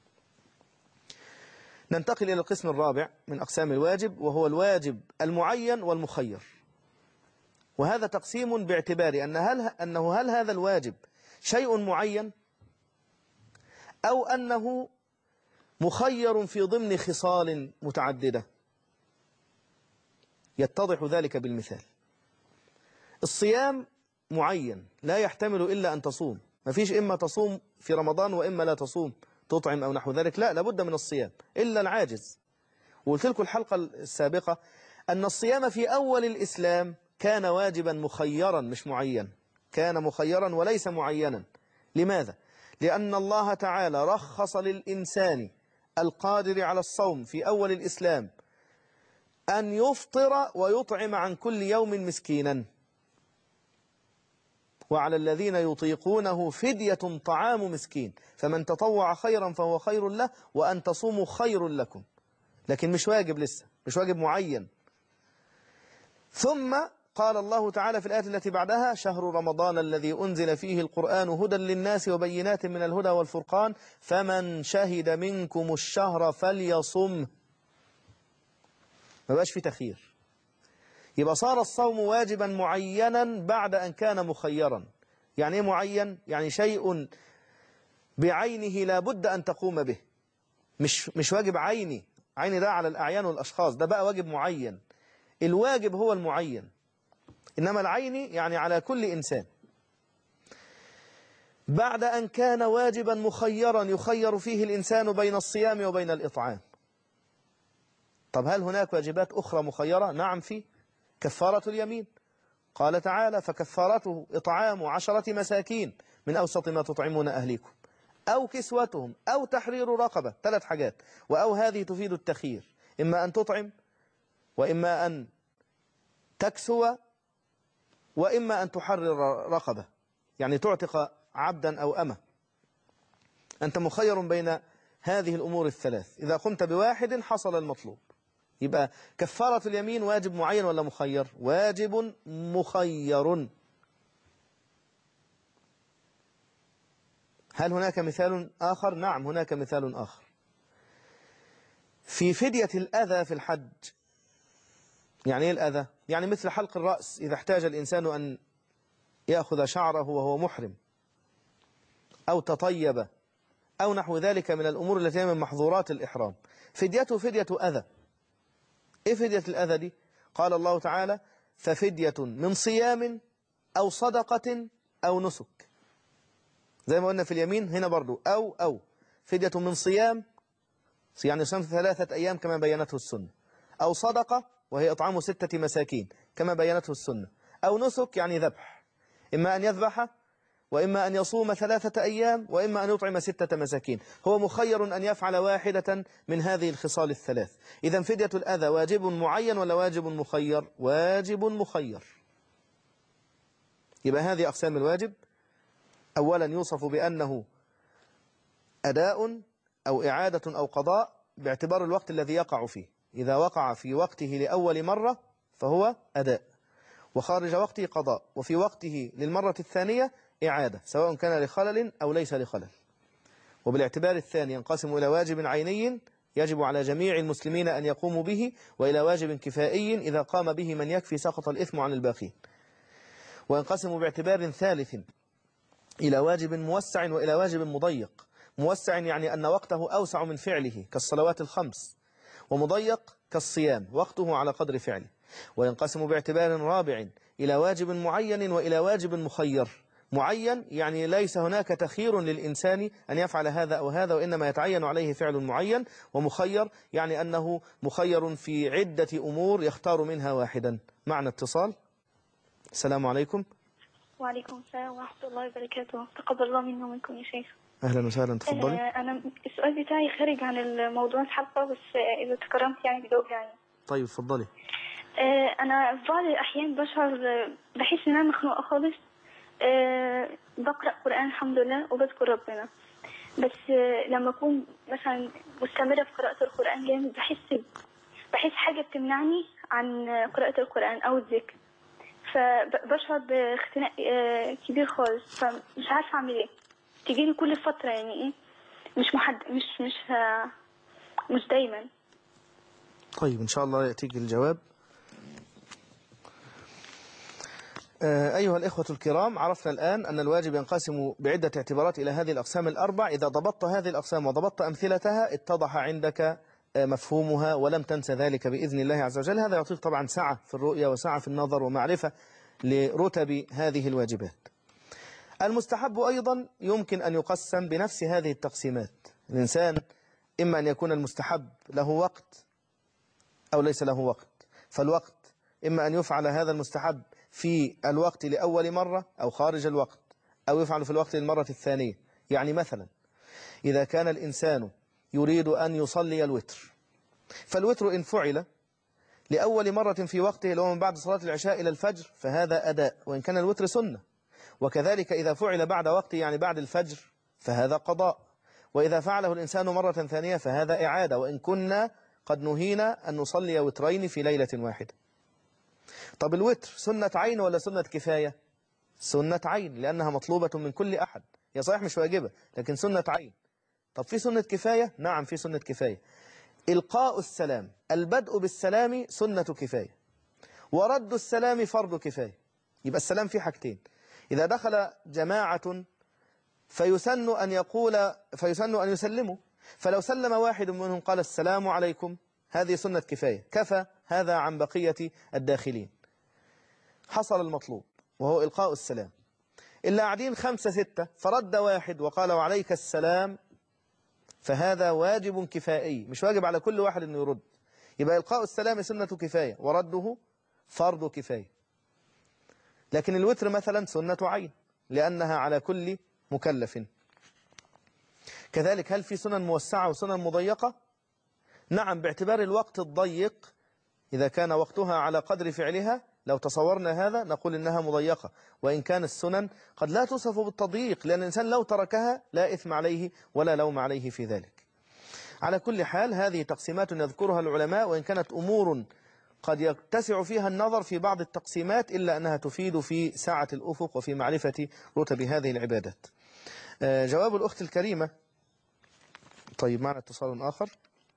ننتقل إلى القسم الرابع من أقسام الواجب، وهو الواجب المعين والمخير. وهذا تقسيم باعتبار أن هل أنه هل هذا الواجب شيء معين أو أنه مخير في ضمن خصال متعددة. يتضح ذلك بالمثال. الصيام معين لا يحتمل إلا أن تصوم، ما فيش إما تصوم في رمضان وإما لا تصوم، تطعم أو نحو ذلك، لا، لابد من الصيام إلا العاجز. وقلت لكم الحلقة السابقة أن الصيام في أول الإسلام كان واجبا مخيرا مش معين، كان مخيرا وليس معينا. لماذا؟ لأن الله تعالى رخص للإنسان القادر على الصوم في أول الإسلام أن يفطر ويطعم عن كل يوم مسكينا، وعلى الذين يطيقونه فدية طعام مسكين، فمن تطوع خيرا فهو خير له وأن تصوموا خير لكم. لكن مش واجب لسه، مش واجب معين. ثم قال الله تعالى في الآية التي بعدها: شهر رمضان الذي أنزل فيه القرآن هدى للناس وبينات من الهدى والفرقان فمن شهد منكم الشهر فليصم. ما بقاش في تخيير، يبقى صار الصوم واجبا معينا بعد أن كان مخيرا. يعني ايه معين؟ يعني شيء بعينه لا بد أن تقوم به، مش مش واجب عيني، عيني ده على الأعيان والأشخاص، ده بقى واجب معين. الواجب هو المعين، إنما العيني يعني على كل إنسان. بعد أن كان واجبا مخيرا يخير فيه الإنسان بين الصيام وبين الإطعام. طب هل هناك واجبات أخرى مخيرة؟ نعم، في كفارة اليمين. قال تعالى: فكفارته إطعام عشرة مساكين من أوسط ما تطعمون أهليكم أو كسوتهم أو تحرير رقبة. ثلاث حاجات، وأو هذه تفيد التخيير، إما أن تطعم وإما أن تكسو وإما أن تحرر رقبة، يعني تعتق عبدا أو أمة. أنت مخير بين هذه الأمور الثلاث، إذا قمت بواحد حصل المطلوب. يبقى كفارة اليمين واجب معين ولا مخير؟ واجب مخير. هل هناك مثال آخر؟ نعم، هناك مثال آخر. في فدية الأذى في الحج. يعني إيه الأذى؟ يعني مثل حلق الرأس إذا احتاج الإنسان أن يأخذ شعره وهو محرم، أو تطيب، أو نحو ذلك من الأمور التي هي من محظورات الإحرام. فديته فدية أذى. إيه فدية الأذى دي؟ قال الله تعالى: ففدية من صيام أو صدقة أو نسك. زي ما قلنا في اليمين، هنا برضو أو أو فدية من صيام، يعني صيام ثلاثة أيام كما بينته السنة، أو صدقة وهي إطعام ستة مساكين كما بينته السنة، أو نسك يعني ذبح، إما أن يذبح وإما أن يصوم ثلاثة أيام وإما أن يطعم ستة مساكين. هو مخير أن يفعل واحدة من هذه الخصال الثلاث. إذن فدية الأذى واجب معين ولا واجب مخير؟ واجب مخير. يبقى هذه أقسام الواجب. أولا يوصف بأنه أداء أو إعادة أو قضاء باعتبار الوقت الذي يقع فيه. إذا وقع في وقته لأول مرة فهو أداء، وخارج وقته قضاء، وفي وقته للمرة الثانية إعادة، سواء كان لخلل أو ليس لخلل. وبالاعتبار الثاني ينقسم إلى واجب عيني يجب على جميع المسلمين أن يقوموا به، وإلى واجب كفائي إذا قام به من يكفي سقط الإثم عن الباقين. وينقسم باعتبار ثالث إلى واجب موسع وإلى واجب مضيق. موسع يعني أن وقته أوسع من فعله كالصلوات الخمس، ومضيق كالصيام وقته على قدر فعله. وينقسم باعتبار رابع إلى واجب معين وإلى واجب مخير. معين يعني ليس هناك تخيير للإنسان أن يفعل هذا أو هذا، وإنما يتعين عليه فعل معين. ومخير يعني أنه مخير في عدة أمور يختار منها واحدا. معنى اتصال. السلام عليكم. وعليكم السلام ورحمة الله وبركاته. تقبل الله منا ومنكم يا شيخ. أهلا وسهلا، تفضلي. آه أنا السؤال بتاعي خارج عن الموضوع الحلقة، بس آه إذا تكرمت يعني بجاوب يعني. طيب اتفضلي. آه أنا في بعض الأحيان بشعر آه بحس إن أنا مخنوقة خالص، أه بقرأ قرآن الحمد لله وبذكر ربنا، بس أه لما أكون مثلا مستمرة في قراءة القرآن جامد بحس بحس حاجة بتمنعني عن قراءة القرآن أو الذكر، فبشعر باختناق أه كبير خالص، فمش عارفة أعمل إيه. تجيلي كل فترة يعني إيه، مش محد مش مش أه مش دايما. طيب إن شاء الله يأتيك الجواب. أيها الإخوة الكرام، عرفنا الآن أن الواجب ينقسم بعدة اعتبارات إلى هذه الأقسام الأربع. إذا ضبطت هذه الأقسام وضبطت أمثلتها اتضح عندك مفهومها ولم تنس ذلك بإذن الله عز وجل. هذا يعطيك طبعا سعة في الرؤية وسعة في النظر ومعرفة لرتب هذه الواجبات. المستحب أيضا يمكن أن يقسم بنفس هذه التقسيمات. الإنسان إما أن يكون المستحب له وقت أو ليس له وقت، فالوقت إما أن يفعل هذا المستحب في الوقت لأول مرة أو خارج الوقت، أو يفعل في الوقت للمرة الثانية. يعني مثلا إذا كان الإنسان يريد أن يصلي الوتر، فالوتر إن فعل لأول مرة في وقته اللي هو من بعد صلاة العشاء إلى الفجر فهذا أداء، وإن كان الوتر سنة. وكذلك إذا فعل بعد وقته يعني بعد الفجر فهذا قضاء، وإذا فعله الإنسان مرة ثانية فهذا إعادة، وإن كنا قد نهينا أن نصلي وترين في ليلة واحدة. طب الوتر سنة عين ولا سنة كفاية؟ سنة عين، لأنها مطلوبة من كل أحد. هي صحيح مش واجبة لكن سنة عين. طب في سنة كفاية؟ نعم في سنة كفاية. إلقاء السلام، البدء بالسلام سنة كفاية، ورد السلام فرض كفاية. يبقى السلام فيه حاجتين. إذا دخل جماعة فيسن أن يقول فيسن أن يسلموا، فلو سلم واحد منهم قال السلام عليكم هذه سنة كفاية، كفى هذا عن بقية الداخلين. حصل المطلوب وهو إلقاء السلام. إلا قاعدين خمسة ستة فرد واحد وقال وعليك السلام، فهذا واجب كفائي، مش واجب على كل واحد أنه يرد. يبقى إلقاء السلام سنة كفاية ورده فرض كفاية. لكن الوتر مثلا سنة عين لأنها على كل مكلف. كذلك هل في سنن موسعة وسنن مضيقة؟ نعم، باعتبار الوقت الضيق إذا كان وقتها على قدر فعلها لو تصورنا هذا نقول إنها مضيقة، وإن كان السنن قد لا توصف بالتضييق، لأن الإنسان لو تركها لا إثم عليه ولا لوم عليه في ذلك. على كل حال هذه تقسيمات يذكرها العلماء، وإن كانت أمور قد يتسع فيها النظر في بعض التقسيمات إلا أنها تفيد في سعة الأفق وفي معرفة رتب هذه العبادات. جواب الأخت الكريمة. طيب معنا اتصال آخر.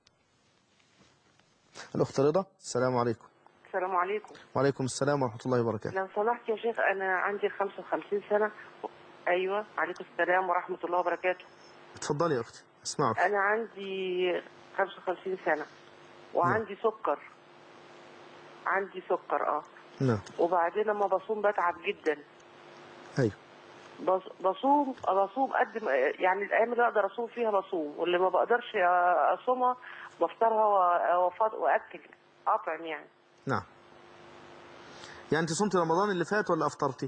الأخت رضا، السلام عليكم. السلام عليكم. وعليكم السلام ورحمة الله وبركاته. لو سمحت يا شيخ، أنا عندي خمسة وخمسين سنة. أيوة، عليكم السلام ورحمة الله وبركاته. اتفضلي يا أختي اسمعك. أنا عندي خمسة وخمسين سنة وعندي نعم. سكر. عندي سكر اه نعم. وبعدين لما بصوم بتعب جدا. أيوة. بصوم بصوم قد يعني الأيام اللي أقدر أصوم فيها بصوم، واللي ما بقدرش أصومها بفطرها وأكل أطعم يعني. نعم. يعني أنت صمتي رمضان اللي فات ولا أفطرتي؟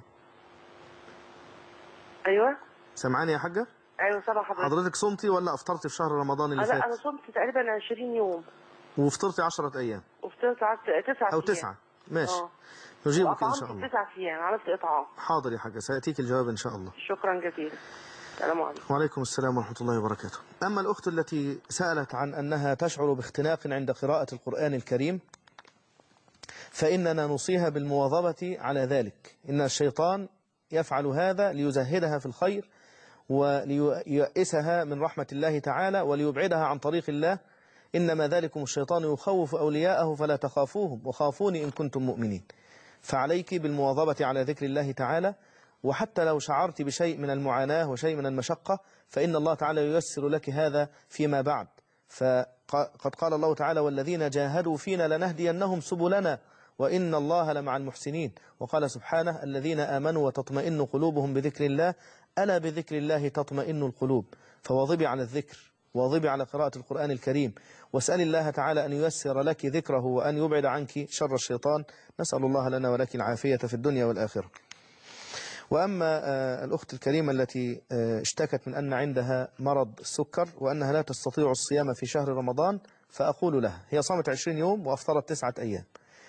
أيوة. سمعاني يا حاجة؟ أيوة سامع حضرتك. حضرتك صمتي ولا أفطرتي في شهر رمضان اللي أنا فات؟ أنا صمت تقريبا عشرين يوم. وفطرتي عشرة أيام؟ وفطرت تسعة أو أيام. تسعة، ماشي. أوه. نجيبك إن شاء الله. تسعة أيام عملت إطعام. حاضر يا حاجة، سيأتيك الجواب إن شاء الله. شكرا جزيلا. السلام عليكم. وعليكم السلام ورحمة الله وبركاته. أما الأخت التي سألت عن أنها تشعر باختناق عند قراءة القرآن الكريم، فإننا نوصيها بالمواظبة على ذلك. إن الشيطان يفعل هذا ليزهدها في الخير ولييئسها من رحمة الله تعالى وليبعدها عن طريق الله. إنما ذلكم الشيطان يخوف أولياءه فلا تخافوهم وخافوني إن كنتم مؤمنين. فعليك بالمواظبة على ذكر الله تعالى، وحتى لو شعرت بشيء من المعاناة وشيء من المشقة فإن الله تعالى ييسر لك هذا فيما بعد. فقد قال الله تعالى والذين جاهدوا فينا لنهدينهم سبلنا وإن الله لمع المحسنين. وقال سبحانه الذين آمنوا وتطمئن قلوبهم بذكر الله ألا بذكر الله تطمئن القلوب. فواظبي على الذكر، واظبي على قراءة القرآن الكريم، واسأل الله تعالى أن ييسر لك ذكره وأن يبعد عنك شر الشيطان. نسأل الله لنا ولك العافية في الدنيا والآخرة. وأما الأخت الكريمة التي اشتكت من أن عندها مرض السكر وأنها لا تستطيع الصيام في شهر رمضان، فأقول لها هي صامت عشرين يوم وأفطرت تسعة أيام.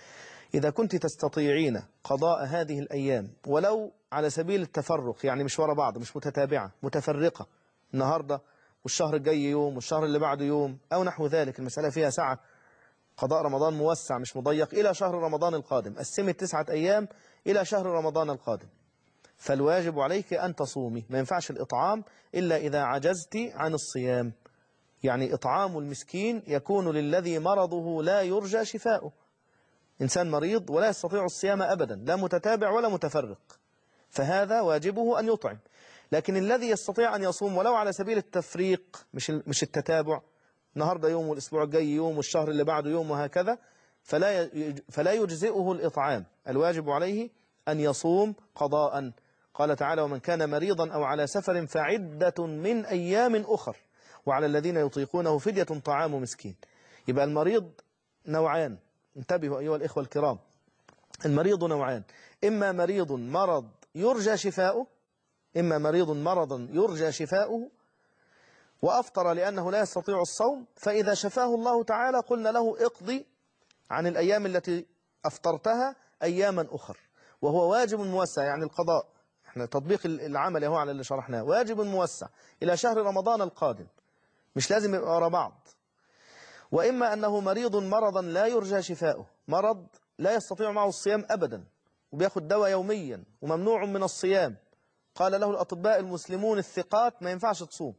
إذا كنت تستطيعين قضاء هذه الأيام ولو على سبيل التفرق، يعني مش ورا بعض، مش متتابعة، متفرقة، النهاردة والشهر الجاي يوم والشهر اللي بعده يوم أو نحو ذلك، المسألة فيها سعة، قضاء رمضان موسع مش مضيق، إلى شهر رمضان القادم، قسمي التسعة أيام إلى شهر رمضان القادم، فالواجب عليك أن تصومي. ما ينفعش الإطعام إلا إذا عجزت عن الصيام، يعني إطعام المسكين يكون للذي مرضه لا يرجى شفاؤه، إنسان مريض ولا يستطيع الصيام أبدا، لا متتابع ولا متفرق، فهذا واجبه أن يطعم. لكن الذي يستطيع أن يصوم ولو على سبيل التفريق، مش مش التتابع، النهاردة يوم والأسبوع الجاي يوم والشهر اللي بعده يوم وهكذا، فلا فلا يجزئه الإطعام، الواجب عليه أن يصوم قضاء. قال تعالى: ومن كان مريضا أو على سفر فعدة من أيام أخر وعلى الذين يطيقونه فدية طعام مسكين. يبقى المريض نوعان، انتبهوا أيها الإخوة الكرام، المريض نوعان، إما مريض مرض يرجى شفاؤه، إما مريض مرضا يرجى شفاؤه وأفطر لأنه لا يستطيع الصوم، فإذا شفاه الله تعالى قلنا له اقضي عن الأيام التي أفطرتها أياما أخر، وهو واجب موسع، يعني القضاء، احنا تطبيق العمل هو على اللي شرحناه، واجب موسع إلى شهر رمضان القادم، مش لازم يبقى ورا بعض. وإما أنه مريض مرضا لا يرجى شفاؤه، مرض لا يستطيع معه الصيام أبدا وبياخد دواء يوميا وممنوع من الصيام، قال له الأطباء المسلمون الثقات ما ينفعش تصوم،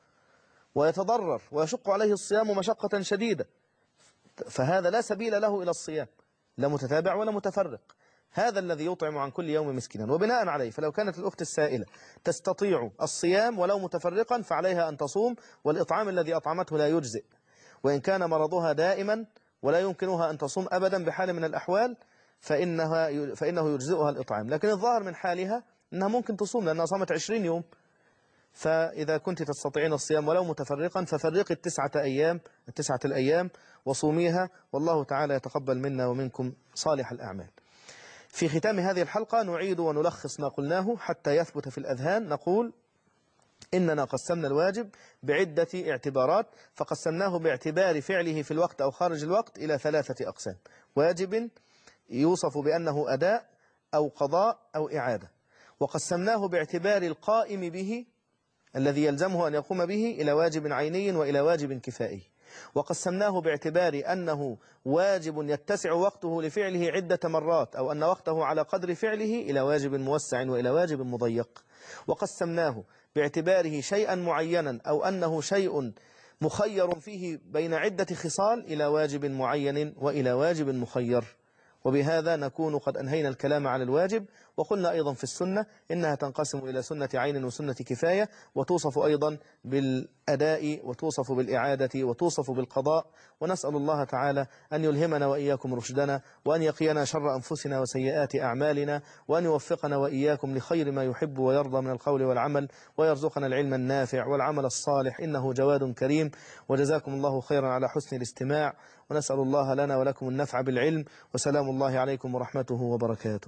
ويتضرر ويشق عليه الصيام مشقة شديدة، فهذا لا سبيل له إلى الصيام، لا متتابع ولا متفرق، هذا الذي يطعم عن كل يوم مسكينا. وبناء عليه فلو كانت الأخت السائلة تستطيع الصيام ولو متفرقا فعليها أن تصوم، والإطعام الذي أطعمته لا يجزئ، وإن كان مرضها دائما ولا يمكنها أن تصوم أبدا بحال من الأحوال فإنها فإنه يجزئها الإطعام. لكن الظاهر من حالها أنها ممكن تصوم لأنها صامت عشرين يوم، فإذا كنت تستطيعين الصيام ولو متفرقا ففرقي التسعة أيام التسعة الأيام وصوميها، والله تعالى يتقبل منا ومنكم صالح الأعمال. في ختام هذه الحلقة نعيد ونلخص ما قلناه حتى يثبت في الأذهان. نقول إننا قسمنا الواجب بعدة اعتبارات، فقسمناه باعتبار فعله في الوقت أو خارج الوقت إلى ثلاثة أقسام: واجب يوصف بأنه أداء أو قضاء أو إعادة، وقسمناه باعتبار القائم به الذي يلزمه أن يقوم به إلى واجب عيني وإلى واجب كفائي، وقسمناه باعتبار أنه واجب يتسع وقته لفعله عدة مرات أو أن وقته على قدر فعله إلى واجب موسع وإلى واجب مضيق، وقسمناه باعتباره شيئا معينا أو أنه شيء مخير فيه بين عدة خصال إلى واجب معين وإلى واجب مخير. وبهذا نكون قد أنهينا الكلام على الواجب. وقلنا أيضا في السنة إنها تنقسم إلى سنة عين وسنة كفاية، وتوصف أيضا بالأداء وتوصف بالإعادة وتوصف بالقضاء. ونسأل الله تعالى أن يلهمنا وإياكم رشدنا، وأن يقينا شر أنفسنا وسيئات أعمالنا، وأن يوفقنا وإياكم لخير ما يحب ويرضى من القول والعمل، ويرزقنا العلم النافع والعمل الصالح، إنه جواد كريم. وجزاكم الله خيرا على حسن الاستماع، ونسأل الله لنا ولكم النفع بالعلم، وسلام الله عليكم ورحمته وبركاته.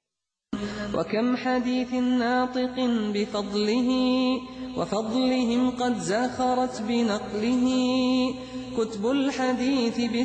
وكم حديث ناطق بفضله وفضلهم قد زخرت بنقله كتب الحديث